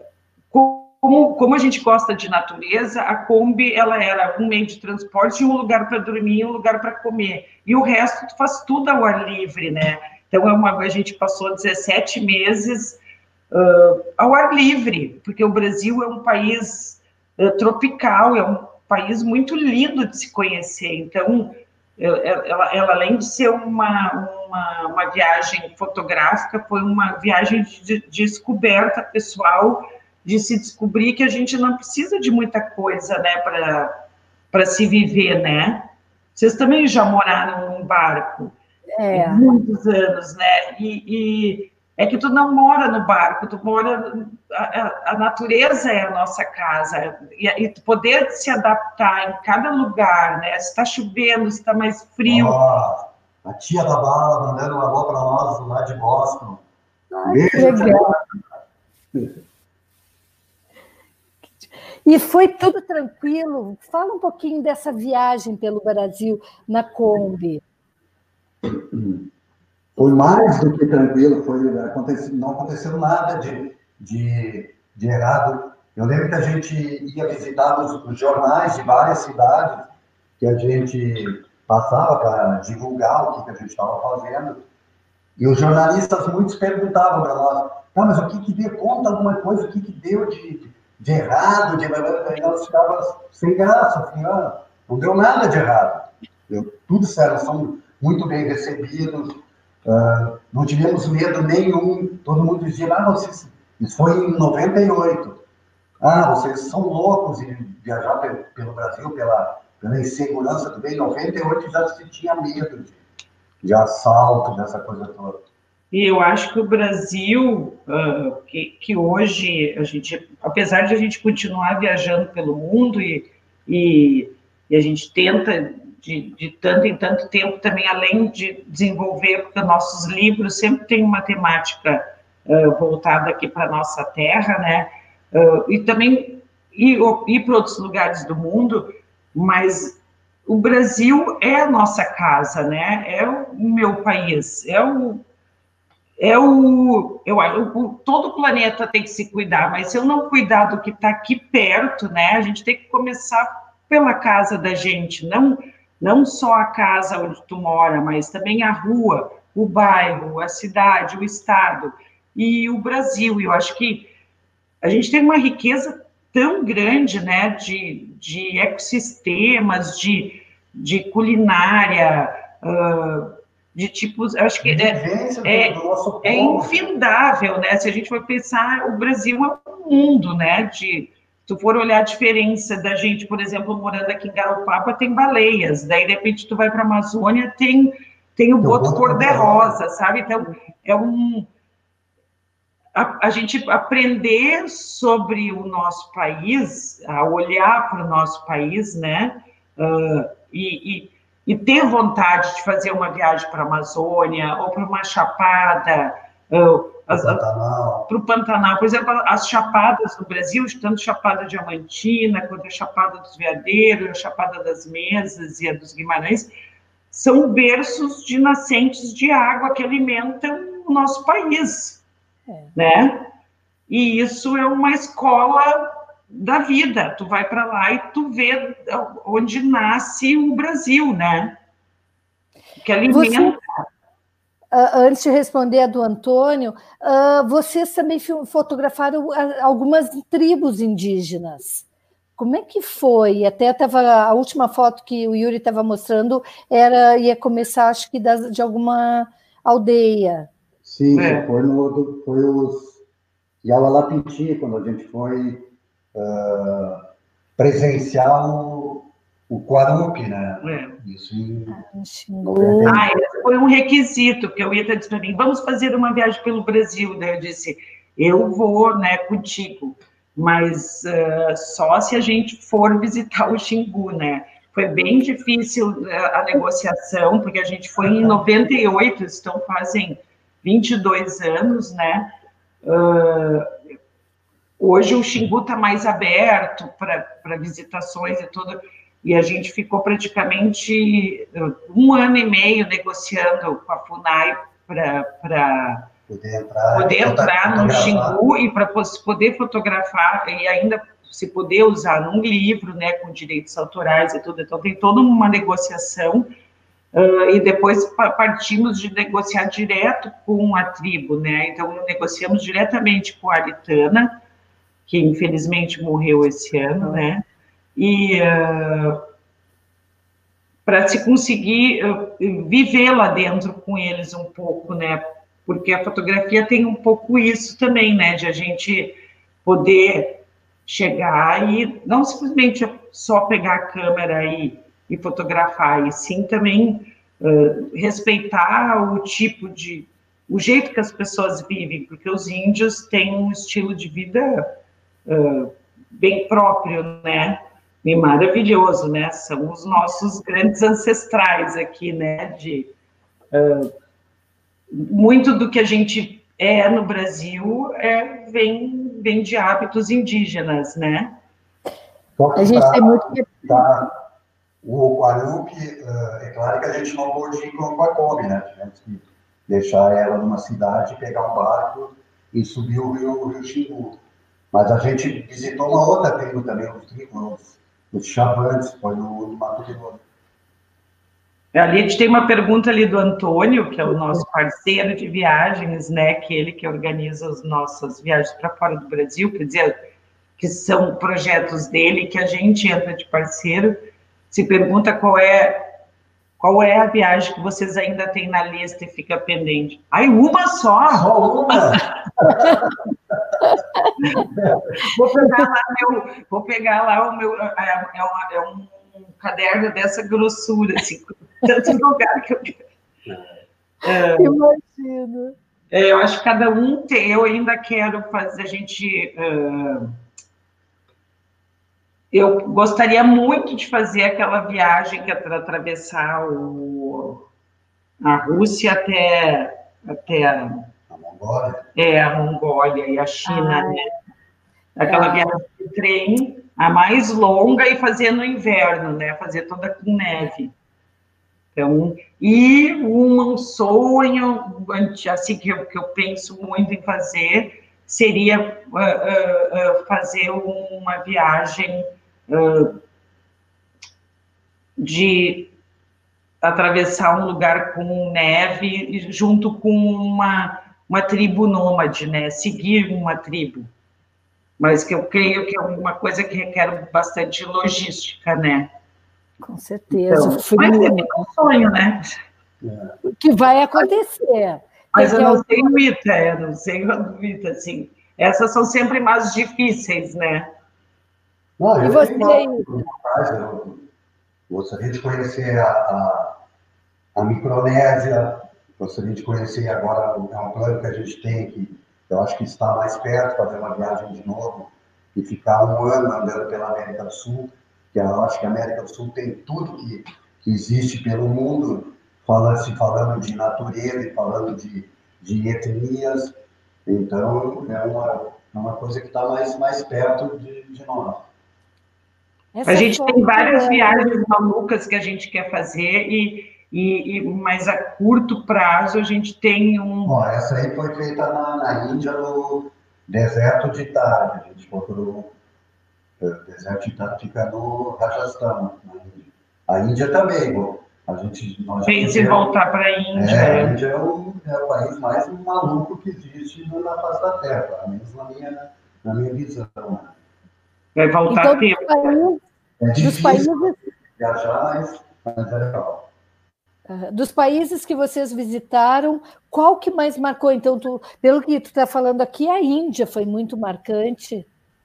Como, como a gente gosta de natureza, a Kombi, ela era um meio de transporte, um lugar para dormir e um lugar para comer. E o resto tu faz tudo ao ar livre, né? Então, é uma, a gente passou dezessete meses uh, ao ar livre, porque o Brasil é um país uh, tropical, é um país muito lindo de se conhecer. Então... Ela, ela, além de ser uma, uma, uma viagem fotográfica, foi uma viagem de, de descoberta pessoal, de se descobrir que a gente não precisa de muita coisa, né, para se viver, né? Vocês também já moraram num barco, é. muitos anos, né? E, e é que tu não mora no barco, tu mora... A, a natureza é a nossa casa, e, e tu poder se adaptar em cada lugar, né? Se está chovendo, se está mais frio. Oh, a tia da Bala mandando um alô para nós lá de Boston. Ai, beijo, que legal. E foi tudo tranquilo? Fala um pouquinho dessa viagem pelo Brasil na Kombi. Foi mais do que tranquilo, foi, aconteceu, não aconteceu nada de, de, de errado. Eu lembro que a gente ia visitar os, os jornais de várias cidades que a gente passava para divulgar o que, que a gente estava fazendo. E os jornalistas, muitos perguntavam para nós, tá, mas o que que deu? Conta alguma coisa, o que que deu de, de errado? De... Aí nós ficávamos sem graça, assim, ah, não deu nada de errado. Deu tudo certo, são muito bem recebidos. Uh, não tivemos medo nenhum, todo mundo dizia, ah, vocês... isso foi em noventa e oito, ah, vocês são loucos em viajar pelo, pelo Brasil, pela, pela insegurança do bem. Em noventa e oito já se tinha medo de, de assalto, dessa coisa toda. E eu acho que o Brasil, uh, que, que hoje, a gente, apesar de a gente continuar viajando pelo mundo e, e, e a gente tenta... De, de tanto em tanto tempo também, além de desenvolver, porque nossos livros sempre têm uma temática uh, voltada aqui para a nossa terra, né? Uh, e também ir, ir para outros lugares do mundo, mas o Brasil é a nossa casa, né? É o meu país, é o é o, eu, o todo o planeta tem que se cuidar, mas se eu não cuidar do que está aqui perto, né? A gente tem que começar pela casa da gente, não não só a casa onde tu mora, mas também a rua, o bairro, a cidade, o estado e o Brasil. Eu acho que a gente tem uma riqueza tão grande, né, de, de ecossistemas, de, de culinária, uh, de tipos, acho que é, é, é infindável, né, se a gente for pensar, o Brasil é um mundo, né, de, se tu for olhar a diferença da gente, por exemplo, morando aqui em Garopaba, tem baleias, daí de repente tu vai para a Amazônia, tem, tem o boto cor-de-rosa, sabe, então é um... A, a gente aprender sobre o nosso país, a olhar para o nosso país, né, uh, e, e, e ter vontade de fazer uma viagem para a Amazônia, ou para uma chapada, uh, para o Pantanal, por exemplo, as chapadas do Brasil, tanto Chapada Diamantina, quanto a Chapada dos Veadeiros, a Chapada das Mesas e a dos Guimarães, são berços de nascentes de água que alimentam o nosso país. É. Né? E isso é uma escola da vida. Tu vai para lá e tu vê onde nasce o Brasil, né? Que alimenta. Você, antes de responder a do Antônio, vocês também fotografaram algumas tribos indígenas. Como é que foi? Até tava, a última foto que o Yuri estava mostrando era ia começar, acho que de alguma aldeia. Sim, é. foi, no, foi os Yawalapiti, quando a gente foi uh, presenciar o, o Quarupi, né? É. Isso em... Ah, esse foi um requisito, que eu ia estar dizendo para mim, vamos fazer uma viagem pelo Brasil, né? Eu disse, eu vou, né, contigo, mas uh, só se a gente for visitar o Xingu, né? Foi bem difícil a negociação, porque a gente foi em noventa e oito, então fazem vinte e dois anos, né? Uh, hoje o Xingu está mais aberto para visitações e tudo, e a gente ficou praticamente um ano e meio negociando com a FUNAI para poder entrar, poder entrar no Xingu e para poder fotografar e ainda se poder usar num livro, né, com direitos autorais e tudo. Então tem toda uma negociação. Uh, e depois partimos de negociar direto com a tribo, né? Então, negociamos diretamente com a Aritana, que infelizmente morreu esse ano, né? E uh, para se conseguir uh, viver lá dentro com eles um pouco, né? Porque a fotografia tem um pouco isso também, né? De a gente poder chegar e não simplesmente só pegar a câmera e e fotografar, e sim também uh, respeitar o tipo de, o jeito que as pessoas vivem, porque os índios têm um estilo de vida uh, bem próprio, né, e maravilhoso, né, são os nossos grandes ancestrais aqui, né, de uh, muito do que a gente é no Brasil é, vem, vem de hábitos indígenas, né. A gente tem muito que... O Quarupi, é claro que a gente não pôde ir com o Pacobe, né? Tivemos que deixar ela numa cidade, pegar um barco e subir o rio, o rio Xingu. Mas a gente visitou uma outra tribo também, os tribos, os Xavantes, foi no, no Mato Grosso. Ali a gente tem uma pergunta ali do Antônio, que é o nosso parceiro de viagens, né? Que ele que organiza as nossas viagens para fora do Brasil, quer dizer, que são projetos dele, que a gente entra de parceiro. Se pergunta qual é, qual é a viagem que vocês ainda têm na lista e fica pendente. Ai, uma só? Só uma? vou, pegar lá meu, vou pegar lá o meu... É, é, uma, é um caderno dessa grossura, assim, tantos lugares que eu... É, Imagino. É, eu acho que cada um tem... Eu ainda quero fazer... A gente... Uh, eu gostaria muito de fazer aquela viagem que é para atravessar o, a Rússia até, até a, a Mongólia. É, a Mongólia e a China, ah, né? Aquela é. viagem de trem, a mais longa e fazer no inverno, né? Fazer toda com neve. Então, e um sonho, assim, que eu, que eu penso muito em fazer, seria uh, uh, uh, fazer uma viagem uh, de atravessar um lugar com neve junto com uma, uma tribo nômade, né? Seguir uma tribo. Mas que eu creio que é uma coisa que requer bastante logística, né? Com certeza. Então, frio, mas é um sonho, né? O que vai acontecer. Mas eu não sei o Ita, eu não sei o Ita, assim. Essas são sempre mais difíceis, né? Não, e eu você aí? Eu gostaria de conhecer a, a, a Micronésia, gostaria de conhecer agora, é um plano que a gente tem que eu acho que está mais perto, fazer uma viagem de novo e ficar um ano andando pela América do Sul, que eu acho que a América do Sul tem tudo que, que existe pelo mundo, falando, se falando de natureza e falando de, de etnias, então é uma, é uma coisa que está mais, mais perto de, de nós. Essa a gente tem várias viagens malucas que a gente quer fazer, e, e, e, mas a curto prazo a gente tem um... Bom, essa aí foi feita na, na Índia, no deserto de Thar. A gente procurou... O deserto de Thar fica no Rajasthan, na Índia. A Índia também, bom, a gente... Pensa em voltar para a Índia. É, a Índia é o, é o país mais maluco que existe na face da Terra, pelo menos na minha, na minha visão. Vai voltar então, a ter. Países, é difícil dos países, viajar, mas, mas é legal. Dos países que vocês visitaram, qual que mais marcou? Então, tu, pelo que tu está falando aqui, a Índia foi muito marcante.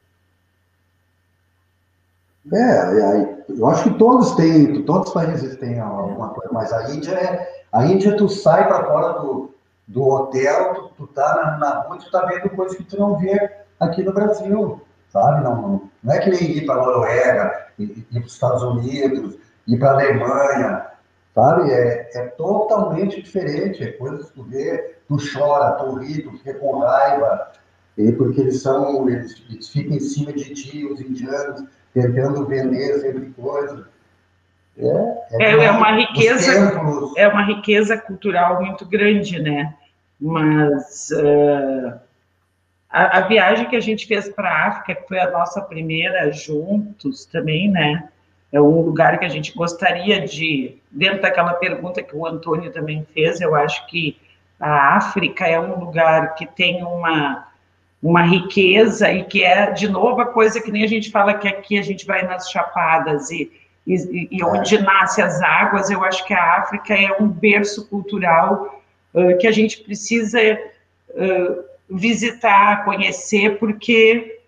É, eu acho que todos têm, todos os países têm alguma coisa, mas a Índia é, a Índia tu sai para fora do, do hotel, tu, tu tá na, na rua, tu tá vendo coisas que tu não vê aqui no Brasil, sabe? Não, não, não é que nem ir para a Noruega, ir, ir para os Estados Unidos, ir para a Alemanha, sabe? É, é totalmente diferente, é coisas que tu vê, tu chora, tu ri, tu fica com raiva, e porque eles são, eles, eles ficam em cima de ti, os indianos, tentando vender sempre coisa. É, é, é uma riqueza, é uma riqueza cultural muito grande, né? Mas uh, a, a viagem que a gente fez para a África, que foi a nossa primeira juntos também, né? É um lugar que a gente gostaria de, dentro daquela pergunta que o Antônio também fez, eu acho que a África é um lugar que tem uma uma riqueza, e que é, de novo, a coisa que nem a gente fala que aqui a gente vai nas chapadas e, e, e onde nascem as águas. Eu acho que a África é um berço cultural uh, que a gente precisa uh, visitar, conhecer, porque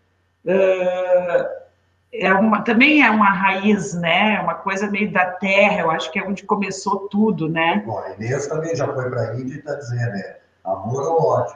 uh, é uma, também é uma raiz, né? Uma coisa meio da terra, eu acho que é onde começou tudo, né? Bom, a Inês também já foi para a Índia e está dizendo, é amor ou ódio.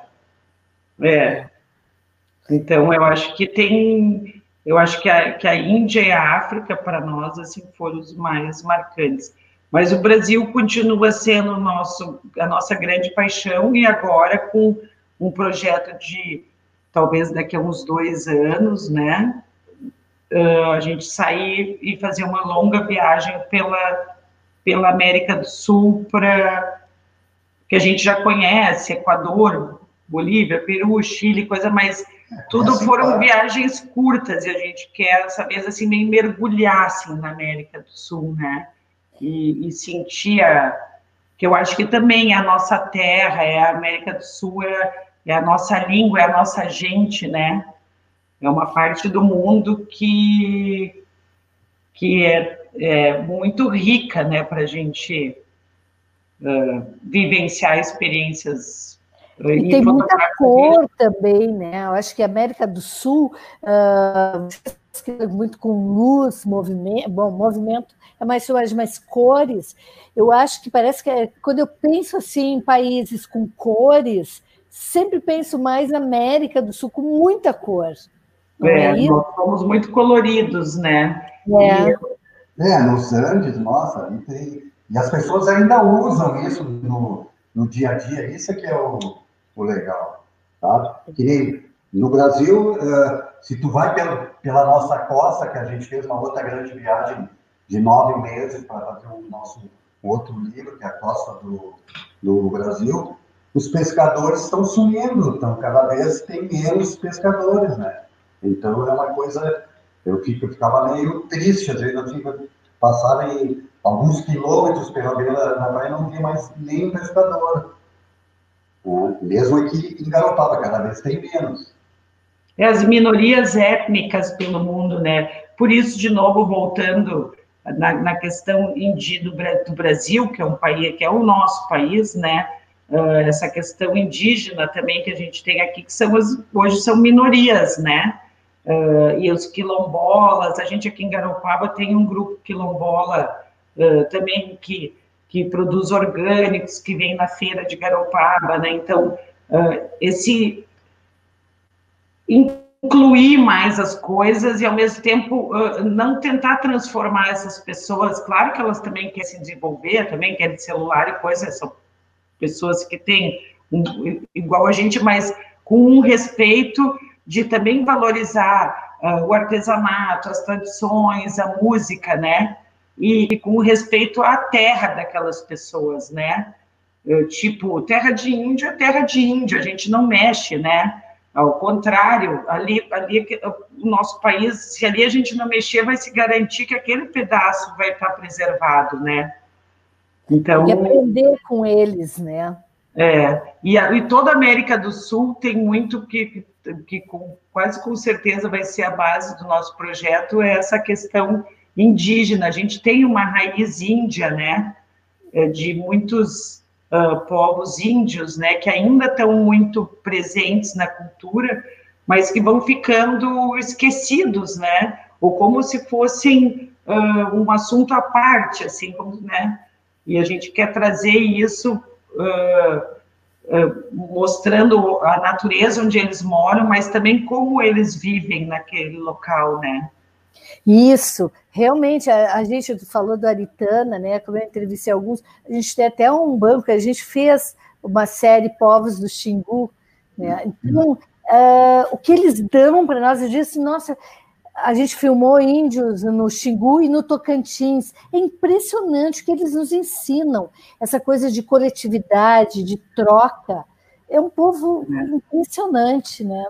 É. Então, eu acho que tem, eu acho que a, que a Índia e a África, para nós, assim, foram os mais marcantes. Mas o Brasil continua sendo nosso, a nossa grande paixão, e agora com um projeto de, talvez daqui a uns dois anos, né, uh, a gente sair e fazer uma longa viagem pela, pela América do Sul, para que a gente já conhece, Equador, Bolívia, Peru, Chile, coisa mais... Tudo foram viagens curtas, e a gente quer, essa vez, assim, meio mergulhar, assim, na América do Sul, né? E, e sentir a... que eu acho que também é a nossa terra, é a América do Sul, é, é a nossa língua, é a nossa gente, né? É uma parte do mundo que, que é, é muito rica, né? Para a gente uh, vivenciar experiências. E, e tem muita cor também, né? Eu acho que a América do Sul, uh, muito com luz, movimento, bom, movimento é mais suave, mas cores, eu acho que parece que é, quando eu penso assim em países com cores, sempre penso mais na América do Sul, com muita cor. Não é, é isso? Nós somos muito coloridos, né? É, e... é nos Andes, nossa, e, tem... e as pessoas ainda usam isso no, no dia a dia, isso é que é o o legal, tá? Que nem no Brasil, uh, se tu vai pela, pela nossa costa, que a gente fez uma outra grande viagem de nove meses para fazer o nosso outro livro, que é a Costa do, do Brasil, os pescadores estão sumindo, então cada vez tem menos pescadores, né? Então é uma coisa, eu, fico, eu ficava meio triste, às vezes eu tinha passava em alguns quilômetros pela beira da praia e não via mais nem pescador. Né? Mesmo aqui em Garopaba, cada vez tem menos. É as minorias étnicas pelo mundo, né? Por isso, de novo, voltando na, na questão indígena do Brasil, que é um país, que é o nosso país, né? Uh, essa questão indígena também que a gente tem aqui, que são as, hoje são minorias, né? Uh, e os quilombolas, a gente aqui em Garopaba tem um grupo quilombola uh, também que, que produz orgânicos, que vem na feira de Garopaba, né? Então, uh, esse incluir mais as coisas e, ao mesmo tempo, uh, não tentar transformar essas pessoas, claro que elas também querem se desenvolver, também querem celular e coisas, são pessoas que têm, um, igual a gente, mas com um respeito de também valorizar uh, o artesanato, as tradições, a música, né? E, e com respeito à terra daquelas pessoas, né? Uh, tipo, terra de índio é terra de índio, a gente não mexe, né? Ao contrário, ali, ali o nosso país, se ali a gente não mexer, vai se garantir que aquele pedaço vai estar preservado, né? Então, e aprender com eles, né? É, e, a, e toda a América do Sul tem muito que, que, que com, quase com certeza vai ser a base do nosso projeto, é essa questão indígena. A gente tem uma raiz índia, né, de muitos uh, povos índios, né, que ainda estão muito presentes na cultura, mas que vão ficando esquecidos, né, ou como se fossem uh, um assunto à parte, assim, como, né, e a gente quer trazer isso Uh, uh, mostrando a natureza onde eles moram, mas também como eles vivem naquele local, né? Isso, realmente, a, a gente falou do Aritana, né? Como eu entrevistei alguns, a gente tem até um banco, a gente fez uma série Povos do Xingu, né? Então, uh, o que eles dão para nós, eu disse, nossa, a gente filmou índios no Xingu e no Tocantins. É impressionante o que eles nos ensinam. Essa coisa de coletividade, de troca. É um povo impressionante, né?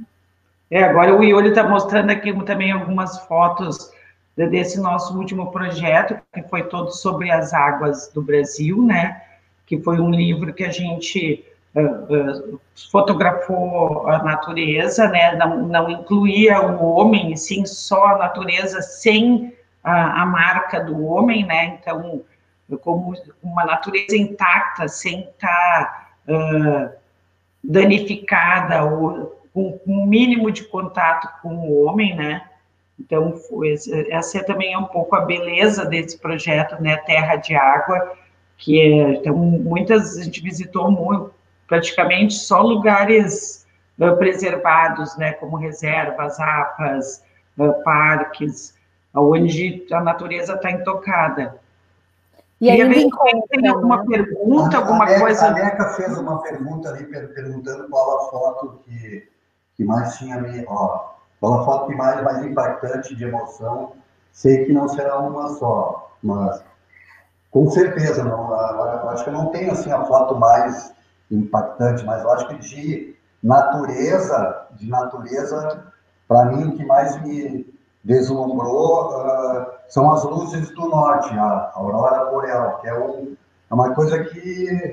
É, agora o Ioli está mostrando aqui também algumas fotos desse nosso último projeto, que foi todo sobre as águas do Brasil, né? Que foi um livro que a gente Uh, uh, fotografou a natureza, né? não, não incluía o homem, sim só a natureza sem a, a marca do homem, né? Então, como uma natureza intacta, sem estar uh, danificada ou com um mínimo de contato com o homem, né? Então, foi, essa também é um pouco a beleza desse projeto, né? Terra de Água, que é, então, muitas, a gente visitou muito, praticamente só lugares uh, preservados, né, como reservas, APAs, uh, parques, onde a natureza está intocada. E aí, ver se tem alguma né? pergunta, a, alguma a Neca, coisa... A Neca fez uma pergunta ali, perguntando qual a foto que, que mais tinha me... Ó, qual a foto que mais, mais impactante de emoção. Sei que não será uma só, mas com certeza, não, eu acho que eu não tenho assim, a foto mais impactante, mas eu acho que de natureza, de natureza, para mim, o que mais me deslumbrou uh, são as luzes do norte, a aurora boreal, que é, um, é uma coisa que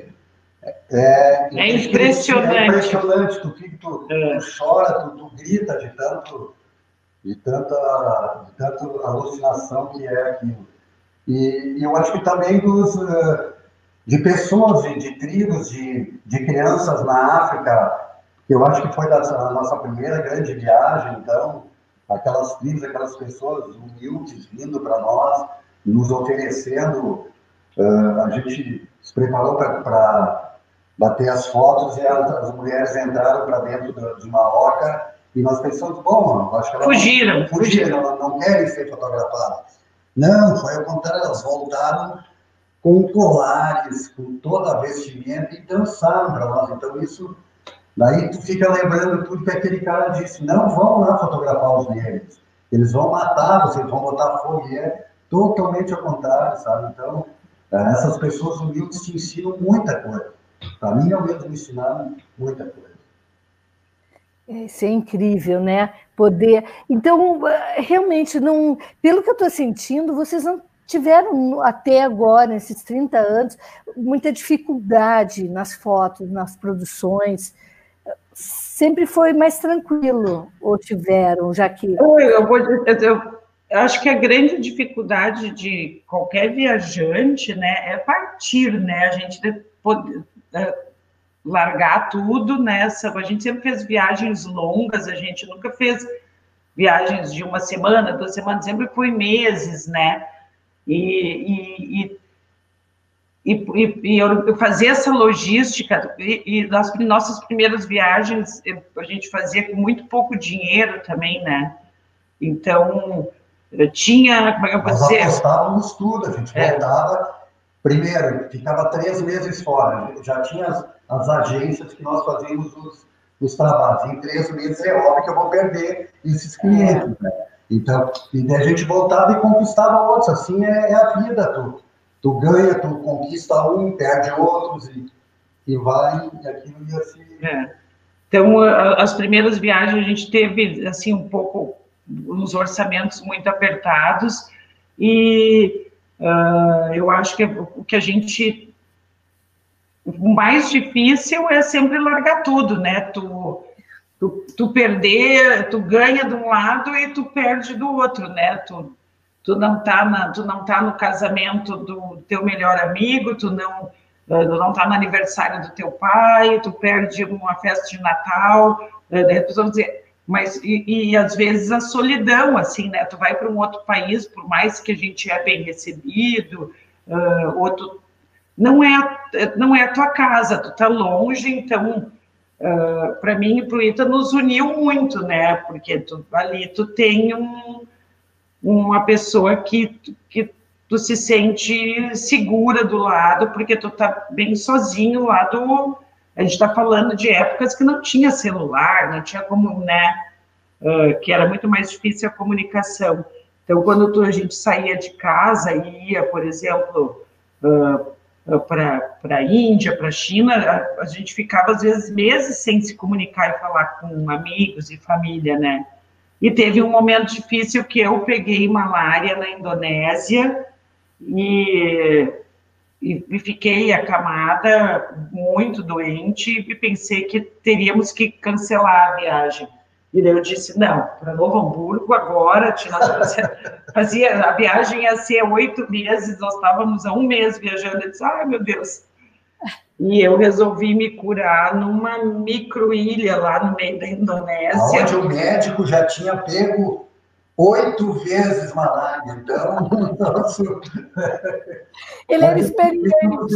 é, é impressionante. É impressionante, tu, tu, tu, é. tu chora, tu, tu grita de tanto, de tanta, de tanta alucinação que é aquilo. E, e eu acho que também dos uh, de pessoas, de, de tribos, de, de crianças na África, que eu acho que foi da a nossa primeira grande viagem, então, aquelas tribos, aquelas pessoas humildes vindo para nós, nos oferecendo, uh, a gente se preparou para bater as fotos e as, as mulheres entraram para dentro de uma oca e nós pensamos, bom, acho que elas fugiram, não, fugiram, elas não querem ser fotografadas. Não, foi ao contrário, elas voltaram com colares, com toda a vestimenta e dançaram para nós. Então, isso Daí tu fica lembrando tudo que aquele cara disse, não vão lá fotografar os negros, eles vão matar vocês, vão botar fogo, e é totalmente ao contrário, sabe? Então, essas pessoas humildes te ensinam muita coisa. Para mim, ao menos, me ensinaram muita coisa. Isso é incrível, né? Poder... Então, realmente, não... pelo que eu estou sentindo, vocês não tiveram, até agora, nesses trinta anos, muita dificuldade nas fotos, nas produções. Sempre foi mais tranquilo, ou tiveram, já que... Eu, vou, eu acho que a grande dificuldade de qualquer viajante, né, é partir, né? A gente pode largar tudo nessa... A gente sempre fez viagens longas, a gente nunca fez viagens de uma semana, duas semanas, sempre foi meses, né? E, e, e, e, e eu fazia essa logística, e, e nas nossas primeiras viagens a gente fazia com muito pouco dinheiro também, né? Então, eu tinha, como é que eu vou dizer? Nós apostávamos tudo, a gente É. voltava, primeiro, ficava três meses fora, já tinha as, as agências que nós fazíamos os, os trabalhos, em três meses é óbvio que eu vou perder esses clientes, é. né? Então, e a gente voltava e conquistava outros, assim é, é a vida, tu, tu ganha, tu conquista um, perde outros, e, e vai, e aquilo ia assim... É. Então, as primeiras viagens a gente teve, assim, um pouco, uns orçamentos muito apertados, e uh, eu acho que o que a gente... O mais difícil é sempre largar tudo, né? Tu... Tu, tu perder, tu ganha de um lado e tu perde do outro, né? Tu, tu, não tá na, tu não tá no casamento do teu melhor amigo, tu não, tu não tá no aniversário do teu pai, tu perde uma festa de Natal, né? Dizer, mas, e, e às vezes a solidão, assim, né? Tu vai para um outro país, por mais que a gente é bem recebido, uh, ou tu, não, é, não é a tua casa, tu tá longe, então... Uh, para mim e para o Ita nos uniu muito, né? Porque tu, ali tu tem um, uma pessoa que, que tu se sente segura do lado, porque tu tá bem sozinho lá do... A gente está falando de épocas que não tinha celular, não tinha como, né? Uh, que era muito mais difícil a comunicação. Então, quando tu, a gente saía de casa e ia, por exemplo... Uh, para a Índia, para a China, a, a gente ficava, às vezes, meses sem se comunicar e falar com amigos e família, né? E teve um momento difícil que eu peguei malária na Indonésia e, e, e fiquei acamada, muito doente, e pensei que teríamos que cancelar a viagem. E daí eu disse, não, para Novo Hamburgo agora, fazia, a viagem ia ser oito meses, nós estávamos há um mês viajando, eu disse, ai meu Deus. E eu resolvi me curar numa micro-ilha lá no meio da Indonésia. Onde o médico já tinha pego oito vezes malária, então... Nossa... Ele era experiente.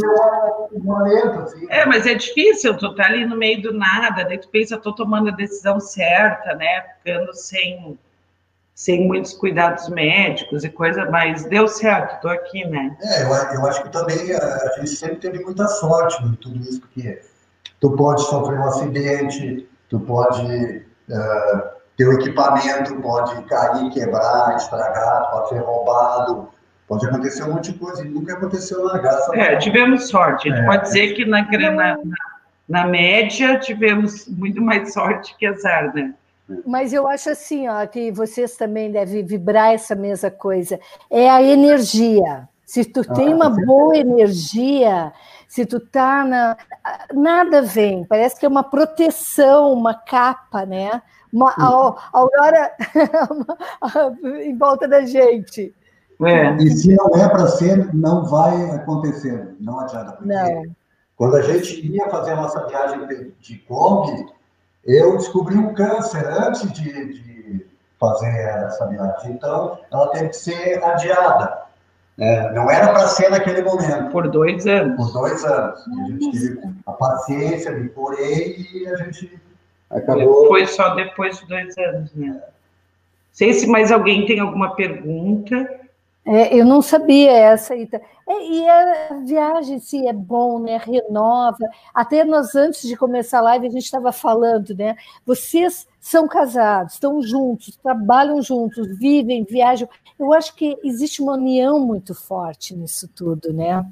É, mas é difícil, tu tá ali no meio do nada, daí tu pensa, tô tomando a decisão certa, né, ficando sem, sem muitos cuidados médicos e coisa, mas deu certo, tô aqui, né. É, eu, eu acho que também a gente sempre teve muita sorte em tudo isso, porque tu pode sofrer um acidente, tu pode... Uh, teu equipamento pode cair, quebrar, estragar, pode ser roubado, pode acontecer um monte de coisa, e nunca aconteceu na graça. É, tivemos sorte, a gente é. pode dizer que na, na, na média tivemos muito mais sorte que azar, né? Mas eu acho assim, ó, que vocês também devem vibrar essa mesma coisa, é a energia. Se tu ah, tem uma boa energia, se tu tá na... Nada vem, parece que é uma proteção, uma capa, né? Uma a aurora em volta da gente. É. E se não é para ser, não vai acontecer, não adianta. Porque não. Quando a gente ia fazer a nossa viagem de Kombi, eu descobri um câncer antes de, de fazer essa viagem, então ela teve que ser adiada. É, não era para ser naquele momento. Por dois anos. Por dois anos. E a gente teve a paciência, me curei e a gente... Acabou. Foi só depois de dois anos, né? Não sei se mais alguém tem alguma pergunta. É, eu não sabia essa. É, e a viagem, sim, é bom, né? Renova. Até nós, antes de começar a live, a gente estava falando, né? Vocês são casados, estão juntos, trabalham juntos, vivem, viajam. Eu acho que existe uma união muito forte nisso tudo, né?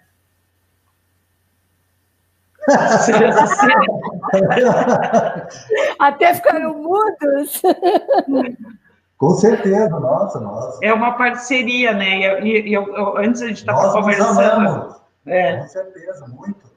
Até ficaram mudos. Com certeza, nossa, nossa. É uma parceria, né? E, e eu, eu, antes a gente estava conversando. É. Com certeza, muito.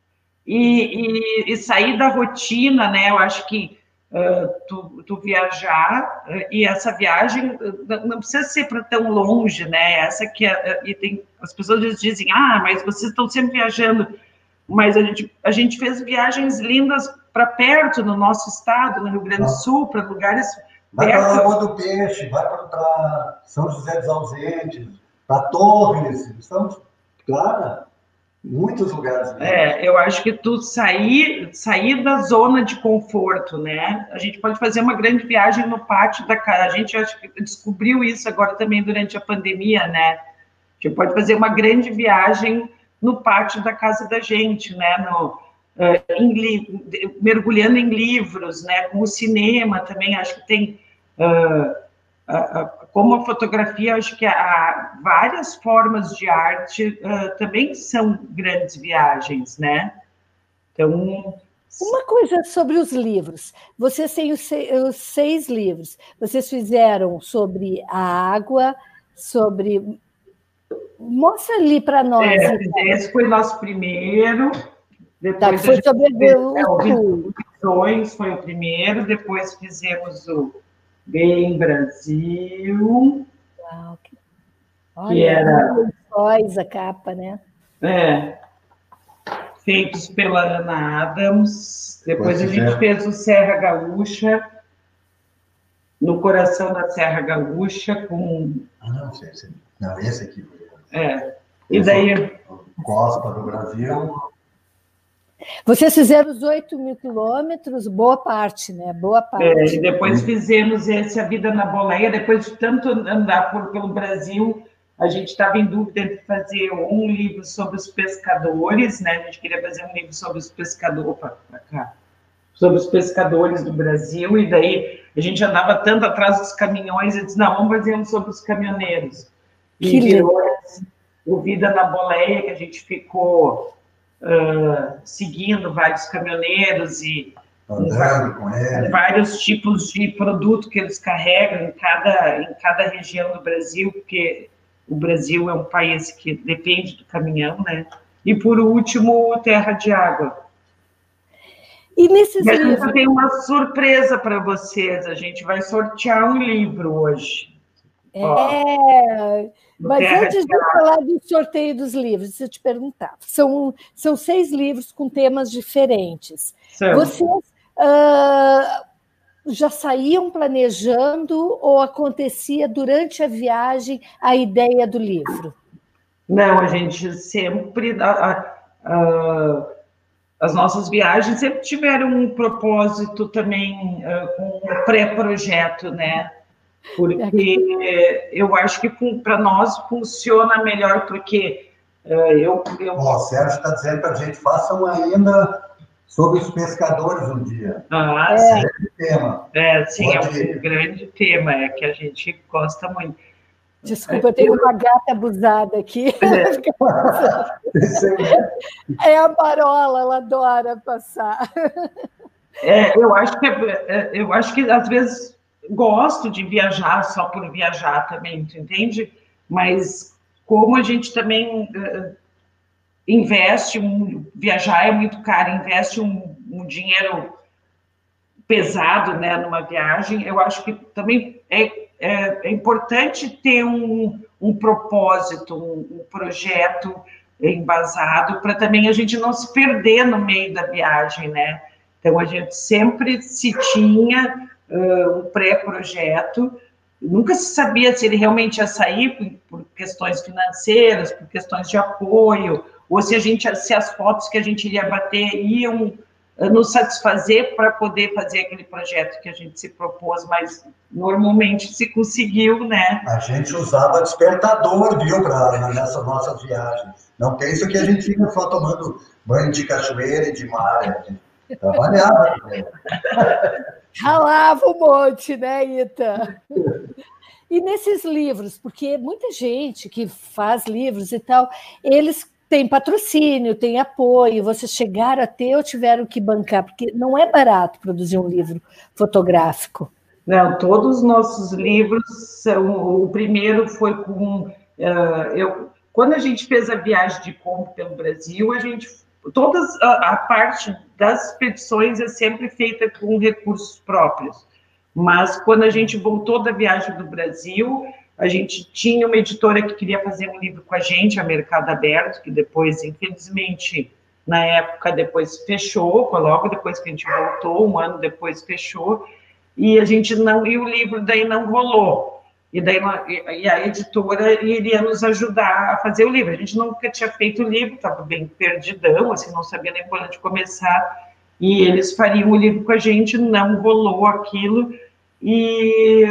E, e, e sair da rotina, né? Eu acho que uh, tu, tu viajar, uh, e essa viagem uh, não precisa ser para tão longe, né? Essa que é, uh, e tem, as pessoas dizem, ah, mas vocês estão sempre viajando. Mas a gente, a gente fez viagens lindas para perto, no nosso estado, no Rio Grande do Sul, para lugares vai perto. Vai para a Lagoa do Peixe, vai para São José dos Ausentes, para Torres, estamos, claro, muitos lugares. É, eu acho que tu sair, sair da zona de conforto, né? A gente pode fazer uma grande viagem no pátio da casa. A gente acho que descobriu isso agora também durante a pandemia, né? A gente pode fazer uma grande viagem no pátio da casa da gente, né? No, uh, em, mergulhando em livros, né? Com o cinema também, acho que tem... Uh, uh, uh, como a fotografia, acho que há várias formas de arte uh, também são grandes viagens, né? Então... Uma coisa sobre os livros. Vocês têm os seis, os seis livros. Vocês fizeram sobre a água, sobre... Mostra ali para nós. É, esse foi nosso primeiro. Depois tá, foi sobre o Visões, foi o primeiro. Depois fizemos o Bem Brasil. Uau, que... Olha, que era lençóis, a capa, né? É. Feitos pela Ana Adams. Depois a gente fez o Serra Gaúcha, No Coração da Serra Gaúcha, com. Ah, não, sei, sei. Não, esse aqui foi. É. E daí. Costa do Brasil. Vocês fizeram os oito mil quilômetros, boa parte, né? Boa parte. É, e depois fizemos esse A Vida na Boleia. Depois de tanto andar por, pelo Brasil, a gente estava em dúvida entre fazer um livro sobre os pescadores, né? A gente queria fazer um livro sobre os pescadores. Opa, pra cá. Sobre os pescadores do Brasil. E daí a gente andava tanto atrás dos caminhões e disse: não, vamos fazer um sobre os caminhoneiros. E virou o Vida na Boleia, que a gente ficou uh, seguindo vários caminhoneiros e andando com eles. Vários tipos de produto que eles carregam em cada, em cada região do Brasil, porque o Brasil é um país que depende do caminhão, né? E, por último, Terra de Água. E nesses e a livros... gente tem uma surpresa para vocês, a gente vai sortear um livro hoje. É, Ó, mas antes de, de falar do sorteio dos livros, deixa eu te perguntar. São, são seis livros com temas diferentes. São. Vocês uh, já saíam planejando ou acontecia durante a viagem a ideia do livro? Não, a gente sempre... A, a, as nossas viagens sempre tiveram um propósito também, uh, com um pré-projeto, né? Porque eu acho que para nós funciona melhor, porque uh, eu... eu... Oh, o Sérgio está dizendo para a gente, façam ainda sobre os pescadores um dia. Ah, é. sim. Grande tema. É, sim, Pode é um ir. grande tema, é que a gente gosta muito. Desculpa, eu tenho uma gata abusada aqui. É, é a Marola, ela adora passar. É, eu acho que, eu acho que às vezes... gosto de viajar só por viajar também, tu entende? Mas como a gente também uh, investe, um, viajar é muito caro, investe um, um dinheiro pesado, né, numa viagem, eu acho que também é, é, é importante ter um, um propósito, um, um projeto embasado, para também a gente não se perder no meio da viagem, né? Então, a gente sempre se tinha... Uh, um pré-projeto, nunca se sabia se ele realmente ia sair por, por questões financeiras, por questões de apoio, ou se a gente, se as fotos que a gente iria bater iam nos satisfazer para poder fazer aquele projeto que a gente se propôs, mas normalmente se conseguiu, né? A gente usava despertador, viu, pra, nessas nossas viagens. Não pensa que a gente fica só tomando banho de cachoeira e de mar. A gente trabalhava. Né? Ralava um monte, né, Ita? E nesses livros, porque muita gente que faz livros e tal, eles têm patrocínio, têm apoio, vocês chegaram a ter ou tiveram que bancar? Porque não é barato produzir um livro fotográfico. Não, todos os nossos livros são... O primeiro foi com... Uh, eu, quando a gente fez a viagem de compra pelo Brasil, a gente... Todas, a, a parte das expedições é sempre feita com recursos próprios. Mas quando a gente voltou da viagem do Brasil, a gente tinha uma editora que queria fazer um livro com a gente, a Mercado Aberto, que depois, infelizmente, na época, depois fechou, logo depois que a gente voltou, um ano depois fechou, e a gente não, e o livro daí não rolou. E daí e a editora iria nos ajudar a fazer o livro. A gente nunca tinha feito o livro, estava bem perdidão, assim, não sabia nem por onde começar, e eles fariam o livro com a gente, não rolou aquilo, e...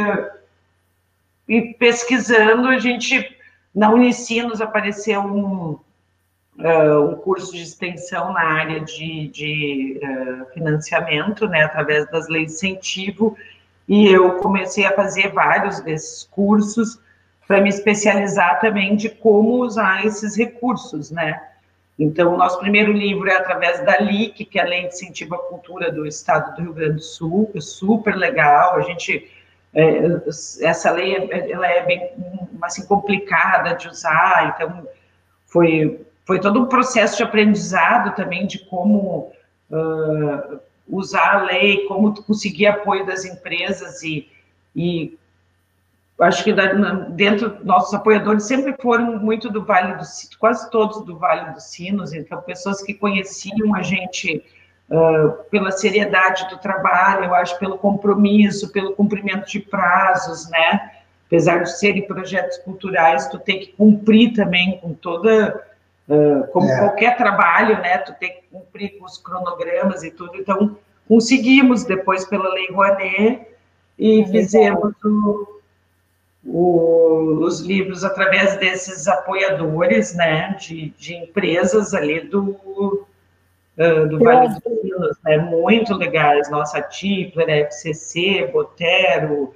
E pesquisando, a gente, na Unicinos apareceu um, uh, um curso de extensão na área de, de uh, financiamento, né, através das leis de incentivo, e eu comecei a fazer vários desses cursos para me especializar também de como usar esses recursos, né. Então, o nosso primeiro livro é através da L I C, que é a Lei de Incentivo à Cultura do Estado do Rio Grande do Sul, é super legal, a gente... É, essa lei ela é bem assim, complicada de usar, então foi, foi todo um processo de aprendizado também de como uh, usar a lei, como conseguir apoio das empresas e, e acho que da, dentro, nossos apoiadores sempre foram muito do Vale dos Sinos, quase todos do Vale dos Sinos, então pessoas que conheciam a gente Uh, pela seriedade do trabalho, eu acho, pelo compromisso, pelo cumprimento de prazos, né? Apesar de serem projetos culturais, tu tem que cumprir também com toda, uh, como é. qualquer trabalho, né? Tu tem que cumprir com os cronogramas e tudo. Então, conseguimos depois pela Lei Rouanet e é fizemos o, o, os livros através desses apoiadores, né? De, de empresas ali do... Uh, do Vale dos Sinos, né, muito legais, nossa Tipler, F C C, Botero,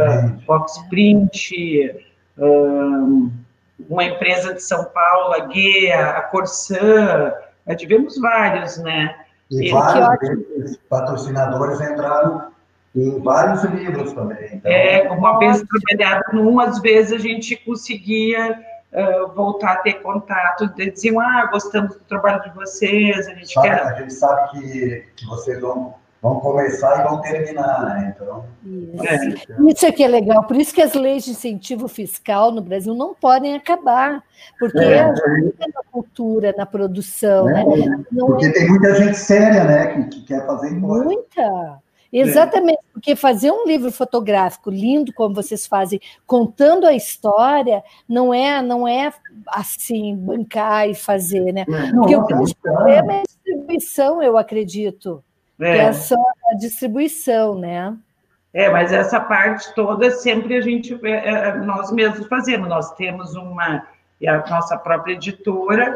Foxprint, uh, uh, uma empresa de São Paulo, a Guia, a Corsã, uh, tivemos vários, né? E, e vários desses patrocinadores entraram em vários livros também. Então... É, uma vez trabalhado num, às vezes a gente conseguia... Uh, voltar a ter contato, diziam, ah, gostamos do trabalho de vocês, a gente sabe, quer... A gente sabe que, que vocês vão, vão começar e vão terminar, né? Então... Isso. É. Isso é que é legal, por isso que as leis de incentivo fiscal no Brasil não podem acabar, porque é. ajuda na cultura, na produção, é. né? Não... Porque tem muita gente séria, né, que, que quer fazer embora. Muita! Exatamente, é. porque fazer um livro fotográfico lindo, como vocês fazem, contando a história, não é, não é assim, bancar e fazer, né? Não, porque nossa, o grande problema é a distribuição, eu acredito. É. Que é só a distribuição, né? É, mas essa parte toda sempre a gente, nós mesmos fazemos. Nós temos uma, a nossa própria editora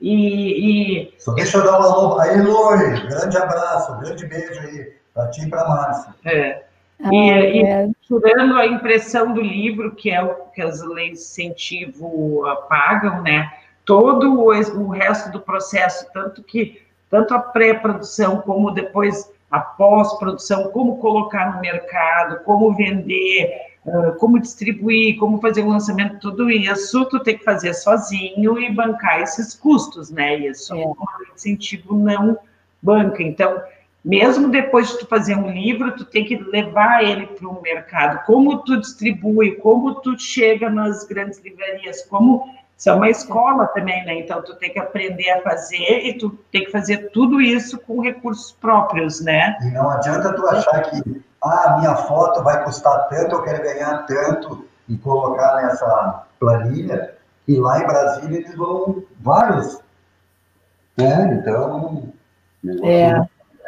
e... e... Só deixa eu dar um alô aí, Loi, grande abraço, grande beijo aí. Para ti e para a Márcia. É. E, ah, é. e tirando a impressão do livro, que é o que as leis de incentivo uh, pagam, né? Todo o, o resto do processo, tanto que tanto a pré-produção como depois a pós-produção, como colocar no mercado, como vender, uh, como distribuir, como fazer o lançamento, tudo isso tu tem que fazer sozinho e bancar esses custos, né? Isso é. O incentivo não banca. Então, mesmo depois de tu fazer um livro, tu tem que levar ele para o mercado. Como tu distribui, como tu chega nas grandes livrarias, como... Isso é uma escola também, né? Então, tu tem que aprender a fazer e tu tem que fazer tudo isso com recursos próprios, né? E não adianta tu achar que, ah, minha foto vai custar tanto, eu quero ganhar tanto, e colocar nessa planilha, e lá em Brasília eles vão vários, né? Então... É...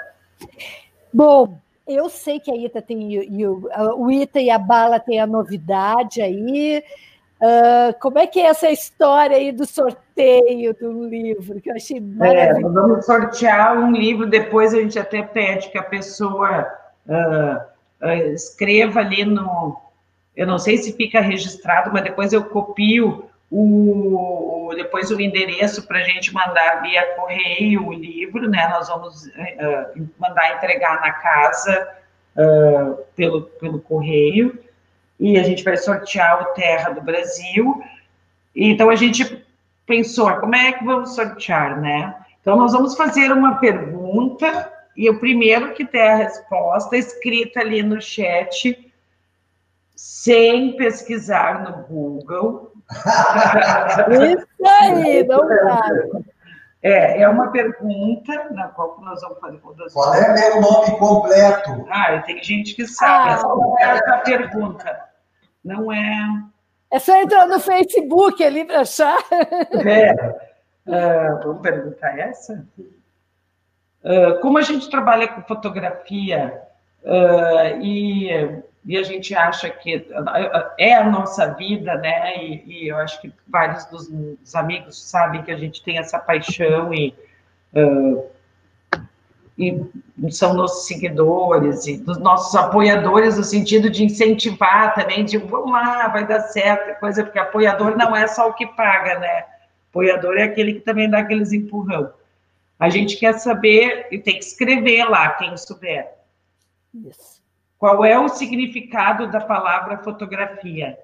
Bom, eu sei que a Ita tem, e o, o Ita e a Bala tem a novidade aí. Uh, como é que é essa história aí do sorteio do livro, que eu achei maravilhoso? É, vamos sortear um livro, depois a gente até pede que a pessoa uh, uh, escreva ali no... Eu não sei se fica registrado, mas depois eu copio o, depois o endereço para a gente mandar via correio o livro, né? Nós vamos uh, mandar entregar na casa uh, pelo, pelo correio, e a gente vai sortear o Terra do Brasil. Então a gente pensou, como é que vamos sortear, né? Então nós vamos fazer uma pergunta, e o primeiro que der a resposta escrita ali no chat, sem pesquisar no Google. Isso aí, não dá. É, é uma pergunta na qual nós vamos fazer. Qual é meu nome completo? Ah, tem gente que sabe. Ah, essa não é a pergunta. Não é... É só entrar no Facebook ali para achar. É. Uh, vamos perguntar essa? Uh, como a gente trabalha com fotografia uh, e, e a gente acha que é a nossa vida, né? E, e eu acho que vários dos, dos amigos sabem que a gente tem essa paixão e, uh, e são nossos seguidores e dos nossos apoiadores, no sentido de incentivar também, de vamos lá, vai dar certo, coisa, porque apoiador não é só o que paga, né? Apoiador é aquele que também dá aqueles empurrão. A gente quer saber, e tem que escrever lá, quem souber. Isso. Qual é o significado da palavra fotografia?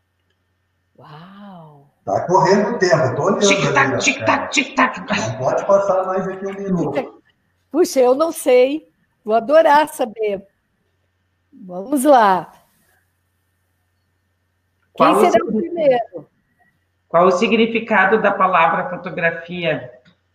Uau! Tá correndo o tempo, estou olhando. Tic-tac, tic-tac, tic-tac. Não pode passar mais aqui um minuto. Puxa, eu não sei. Vou adorar saber. Vamos lá. Quem Qual será o o primeiro? Qual o significado da palavra fotografia?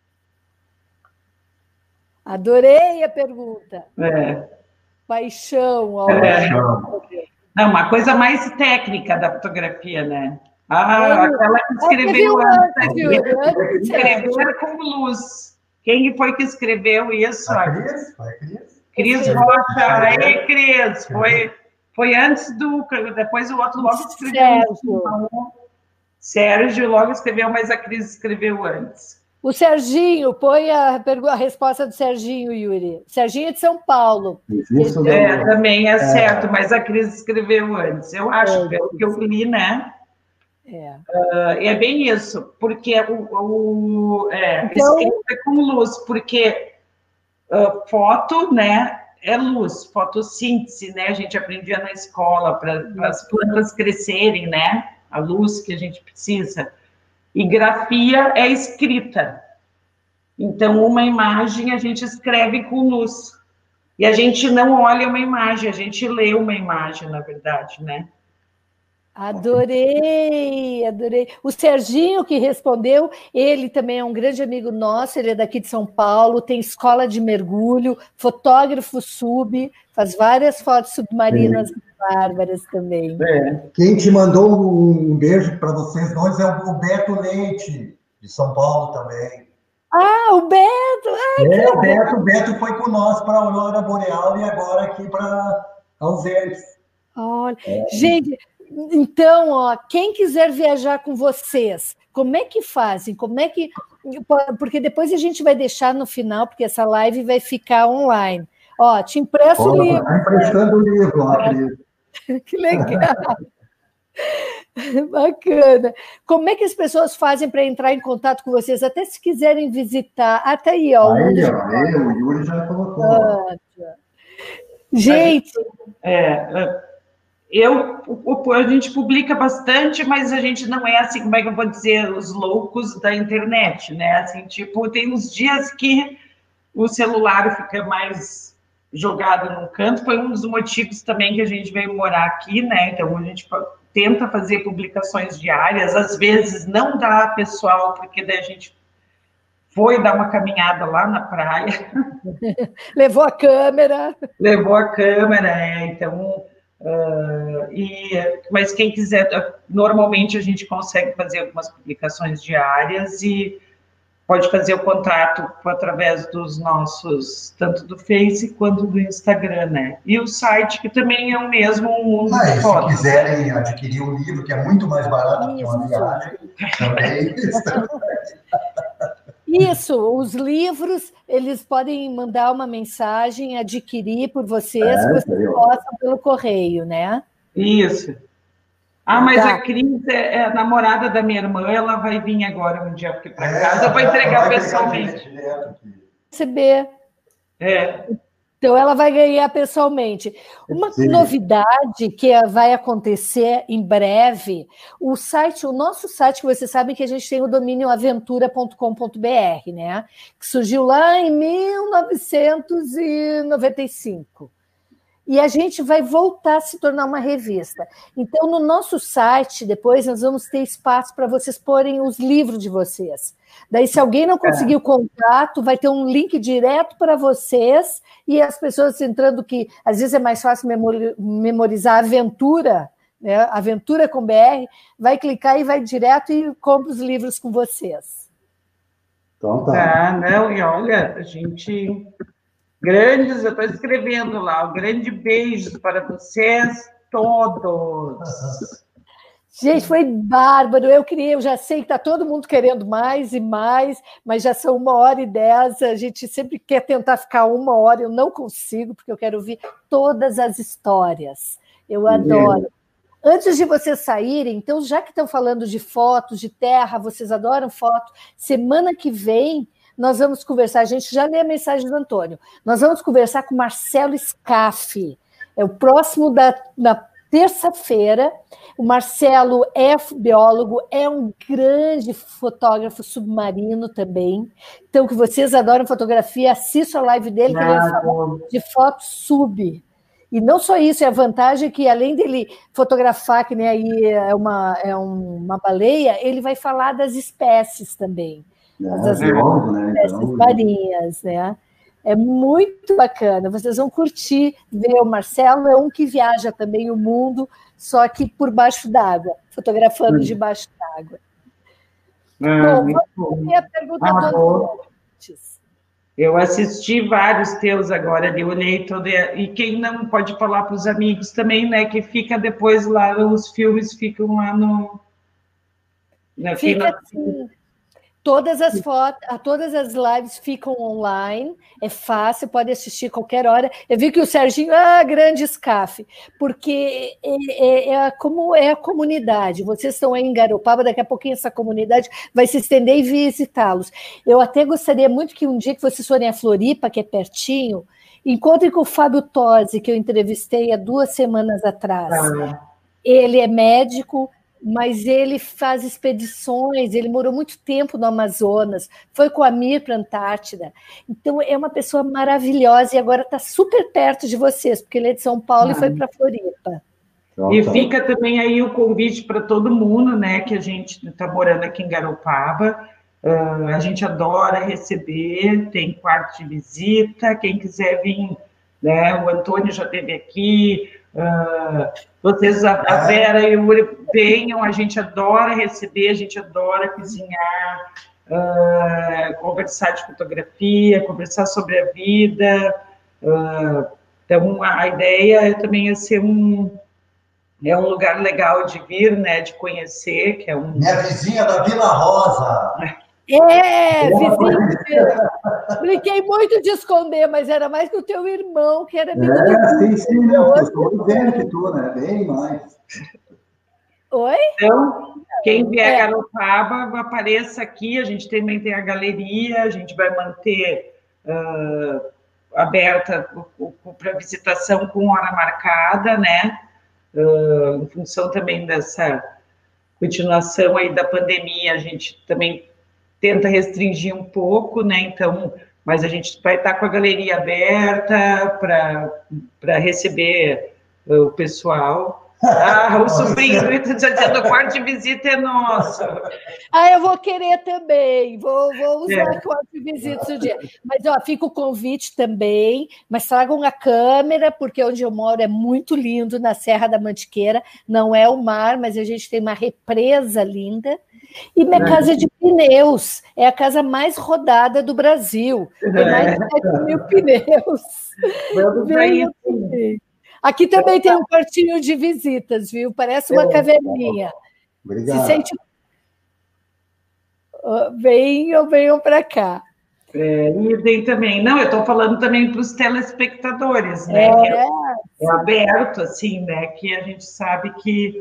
Adorei a pergunta. É. Paixão. Ó. É. Não, uma coisa mais técnica da fotografia, né? Ah, aquela que escreveu antes. Escrever com luz. Quem foi que escreveu isso? A Cris? Foi a Cris? Cris Rocha. Aí, Cris. Foi, foi antes do... Depois o outro logo escreveu. Sérgio. Sérgio logo escreveu, mas a Cris escreveu antes. O Serginho, põe a, a resposta do Serginho, Yuri. Serginho é de São Paulo. Isso é, também é certo, mas a Cris escreveu antes. Eu acho, é, pelo que eu li, né? É. Uh, é bem isso, porque o, o é, então... é com luz, porque uh, foto, né, é luz, fotossíntese, né? A gente aprendia na escola para as plantas crescerem, né? A luz que a gente precisa. E grafia é escrita. Então, uma imagem a gente escreve com luz. E a gente não olha uma imagem, a gente lê uma imagem, na verdade, né? Adorei, adorei. O Serginho que respondeu, ele também é um grande amigo nosso, ele é daqui de São Paulo, tem escola de mergulho, fotógrafo sub, faz várias fotos submarinas é. bárbaras também. É. Quem te mandou um beijo para vocês dois é o Beto Leite, de São Paulo também. Ah, o Beto! Ai, é, o Beto, o Beto foi com nós para a Aurora Boreal e agora aqui para Alzerves. Olha, é. Gente... Então, ó, quem quiser viajar com vocês, como é que fazem? Como é que... Porque depois a gente vai deixar no final, porque essa live vai ficar online. Ó, te empresto o livro. Está emprestando o livro, ó, que legal. Bacana. Como é que as pessoas fazem para entrar em contato com vocês? Até se quiserem visitar. Até aí, ó. Aí, ó, aí, o Yuri já colocou. Ah, gente... É... Eu, a gente publica bastante, mas a gente não é assim, como é que eu vou dizer, os loucos da internet, né? Assim, tipo, tem uns dias que o celular fica mais jogado num canto, foi um dos motivos também que a gente veio morar aqui, né? Então, a gente tenta fazer publicações diárias, às vezes não dá, pessoal, porque daí a gente foi dar uma caminhada lá na praia. Levou a câmera. Levou a câmera, é, então... Uh, e, mas quem quiser, normalmente a gente consegue fazer algumas publicações diárias e pode fazer o contato através dos nossos, tanto do Face quanto do Instagram, né? E o site, que também é o mesmo, o Mundo ah, de Fotos. Se quiserem adquirir um livro, que é muito mais barato que uma viagem, também estamos. Isso, os livros, eles podem mandar uma mensagem, adquirir por vocês, É, vocês possam pelo correio, né? Isso. Ah, mas tá. A Cris é, é a namorada da minha irmã, ela vai vir agora um dia aqui para casa, é, para entregar pessoalmente. Receber. É. Então, ela vai ganhar pessoalmente. Uma Sim. novidade que vai acontecer em breve, o site, o nosso site, que vocês sabem que a gente tem o domínio aventura ponto com ponto b r, né? Que surgiu lá em mil novecentos e noventa e cinco. E a gente vai voltar a se tornar uma revista. Então, no nosso site, depois, nós vamos ter espaço para vocês porem os livros de vocês. Daí, se alguém não conseguir o contato, vai ter um link direto para vocês, e as pessoas entrando que, às vezes, é mais fácil memorizar Aventura, né? Aventura com B R, vai clicar e vai direto e compra os livros com vocês. Então tá. Ah, não, e olha, a gente... Grandes, eu estou escrevendo lá, um grande beijo para vocês todos. Gente, foi bárbaro. Eu queria, eu já sei que está todo mundo querendo mais e mais, mas já são uma hora e dez. A gente sempre quer tentar ficar uma hora, eu não consigo, porque eu quero ouvir todas as histórias. Eu adoro. Antes de vocês saírem, então, já que estão falando de fotos, de terra, vocês adoram foto, semana que vem nós vamos conversar, a gente já lê a mensagem do Antônio, nós vamos conversar com Marcelo Scaffi, é o próximo da, da terça-feira. O Marcelo é biólogo, é um grande fotógrafo submarino também, então que vocês adoram fotografia, assistam a live dele, que ele fala de foto sub. E não só isso, é a vantagem que, além dele fotografar, que nem aí é uma, é uma baleia, ele vai falar das espécies também. As é, óbvio, né? espécies então... marinhas, né? É muito bacana, vocês vão curtir ver o Marcelo, é um que viaja também o mundo, só que por baixo d'água, fotografando Sim. debaixo d'água. Ah, bom, vamos ver a pergunta ah, do antes. Eu assisti vários teus agora, eu olhei todo, e quem não pode falar para os amigos também, né, que fica depois lá, os filmes ficam lá no... Na fica na... assim... Todas as fotos, todas as lives ficam online, é fácil, pode assistir qualquer hora. Eu vi que o Serginho, ah, grande Scaffi, porque é, é, é como é a comunidade. Vocês estão aí em Garopaba, daqui a pouquinho essa comunidade vai se estender e visitá-los. Eu até gostaria muito que um dia que vocês forem a Floripa, que é pertinho, encontrem com o Fábio Tosi, que eu entrevistei há duas semanas atrás. Ah. Ele é médico, mas ele faz expedições, ele morou muito tempo no Amazonas, foi com a Mir para a Antártida, então é uma pessoa maravilhosa e agora está super perto de vocês, porque ele é de São Paulo ah. e foi para Floripa. E fica também aí o convite para todo mundo, né, que a gente está morando aqui em Garopaba, uh, a gente adora receber, tem quarto de visita, quem quiser vir, né, o Antônio já esteve aqui, Uh, vocês, a, a Vera e o Uri venham, a gente adora receber, a gente adora cozinhar, uh, conversar de fotografia, conversar sobre a vida. Uh, então, a, a ideia é também é ser um, é um lugar legal de vir, né, de conhecer, que é um... Minha vizinha da Vila Rosa. É, vizinho. Brinquei muito de esconder, mas era mais que o teu irmão, que era amigo É, sim, sim, não, eu estou vendo que tu, né? Bem mais. Oi? Então, quem vier é. a Garopaba, apareça aqui, a gente também tem a galeria, a gente vai manter uh, aberta para visitação com hora marcada, né? Uh, em função também dessa continuação aí da pandemia, a gente também tenta restringir um pouco, né, então, mas a gente vai estar com a galeria aberta para receber o pessoal. Ah, o sobrinho está dizendo, o quarto de visita é nosso. Ah, eu vou querer também, vou, vou usar é. o quarto de visita esse dia. Mas, ó, fica o convite também, mas tragam a câmera, porque onde eu moro é muito lindo, na Serra da Mantiqueira, não é o mar, mas a gente tem uma represa linda, E minha é. casa é de pneus, é a casa mais rodada do Brasil. Tem mais de sete mil pneus. Vamos Venham também. Aqui também tem um quartinho de visitas, viu? Parece uma é. caverninha. Obrigado. Se sente... Venham, venham para cá. É, idem também. Não, eu estou falando também para os telespectadores, né? É. É, é aberto, assim, né? Que a gente sabe que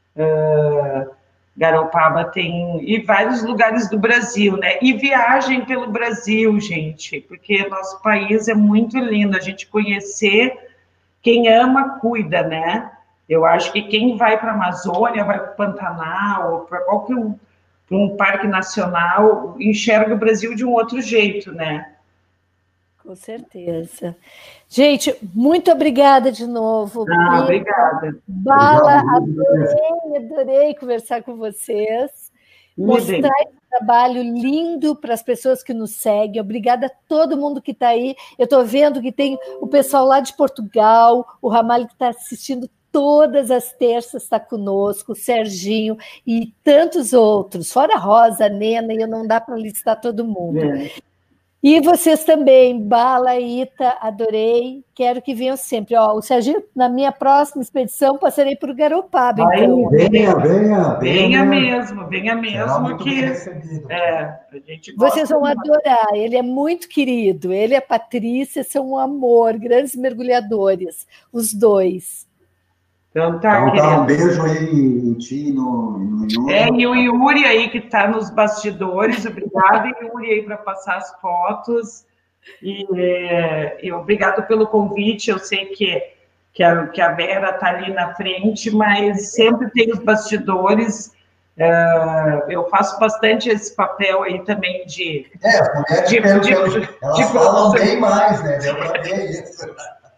uh, Garopaba tem... E vários lugares do Brasil, né? E viagem pelo Brasil, gente, porque nosso país é muito lindo. A gente conhecer, quem ama, cuida, né? Eu acho que quem vai para a Amazônia, vai para o Pantanal, ou para qualquer um, para um parque nacional, enxerga o Brasil de um outro jeito, né? Com certeza. Gente, muito obrigada de novo. Ah, obrigada. Bala, adorei, adorei conversar com vocês. Mostrar esse trabalho lindo para as pessoas que nos seguem. Obrigada a todo mundo que está aí. Eu estou vendo que tem o pessoal lá de Portugal, o Ramalho que está assistindo todas as terças está conosco, o Serginho e tantos outros, fora a Rosa, a Nena, e não dá para listar todo mundo. É. E vocês também, Bala, Ita, adorei, quero que venham sempre. Ó, o Serginho, na minha próxima expedição, passarei por Garopaba. Aí, então. Venha, venha, venha. Venha mesmo, venha mesmo. Que, é, a gente vocês vão adorar, ele é muito querido, ele e a Patrícia são um amor, grandes mergulhadores, os dois. Então tá, então, tá um beijo aí em ti, no, no Yuri. É, e o Yuri aí que está nos bastidores, obrigada, Yuri aí para passar as fotos, e, e obrigado pelo convite, eu sei que, que, a, que a Vera está ali na frente, mas sempre tem os bastidores, uh, eu faço bastante esse papel aí também de... É, as mulheres, de, pelo, de, pelo, de, elas de falam bem mais, né, deu para ver isso.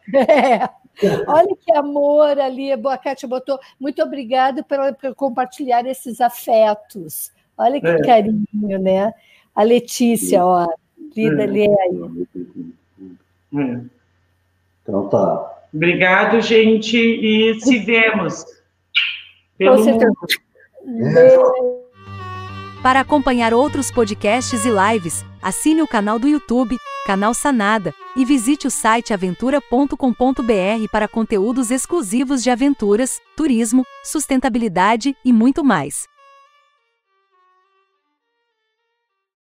É. Olha que amor ali, a Kátia botou. Muito obrigada por, por compartilhar esses afetos. Olha que é. carinho, né? A Letícia, ó, lida, é. lê aí. É. Então tá. Obrigado, gente, e se vemos. Com certeza. Beijo. Para acompanhar outros podcasts e lives, assine o canal do YouTube, Canal Sanada, e visite o site aventura ponto com ponto br para conteúdos exclusivos de aventuras, turismo, sustentabilidade e muito mais.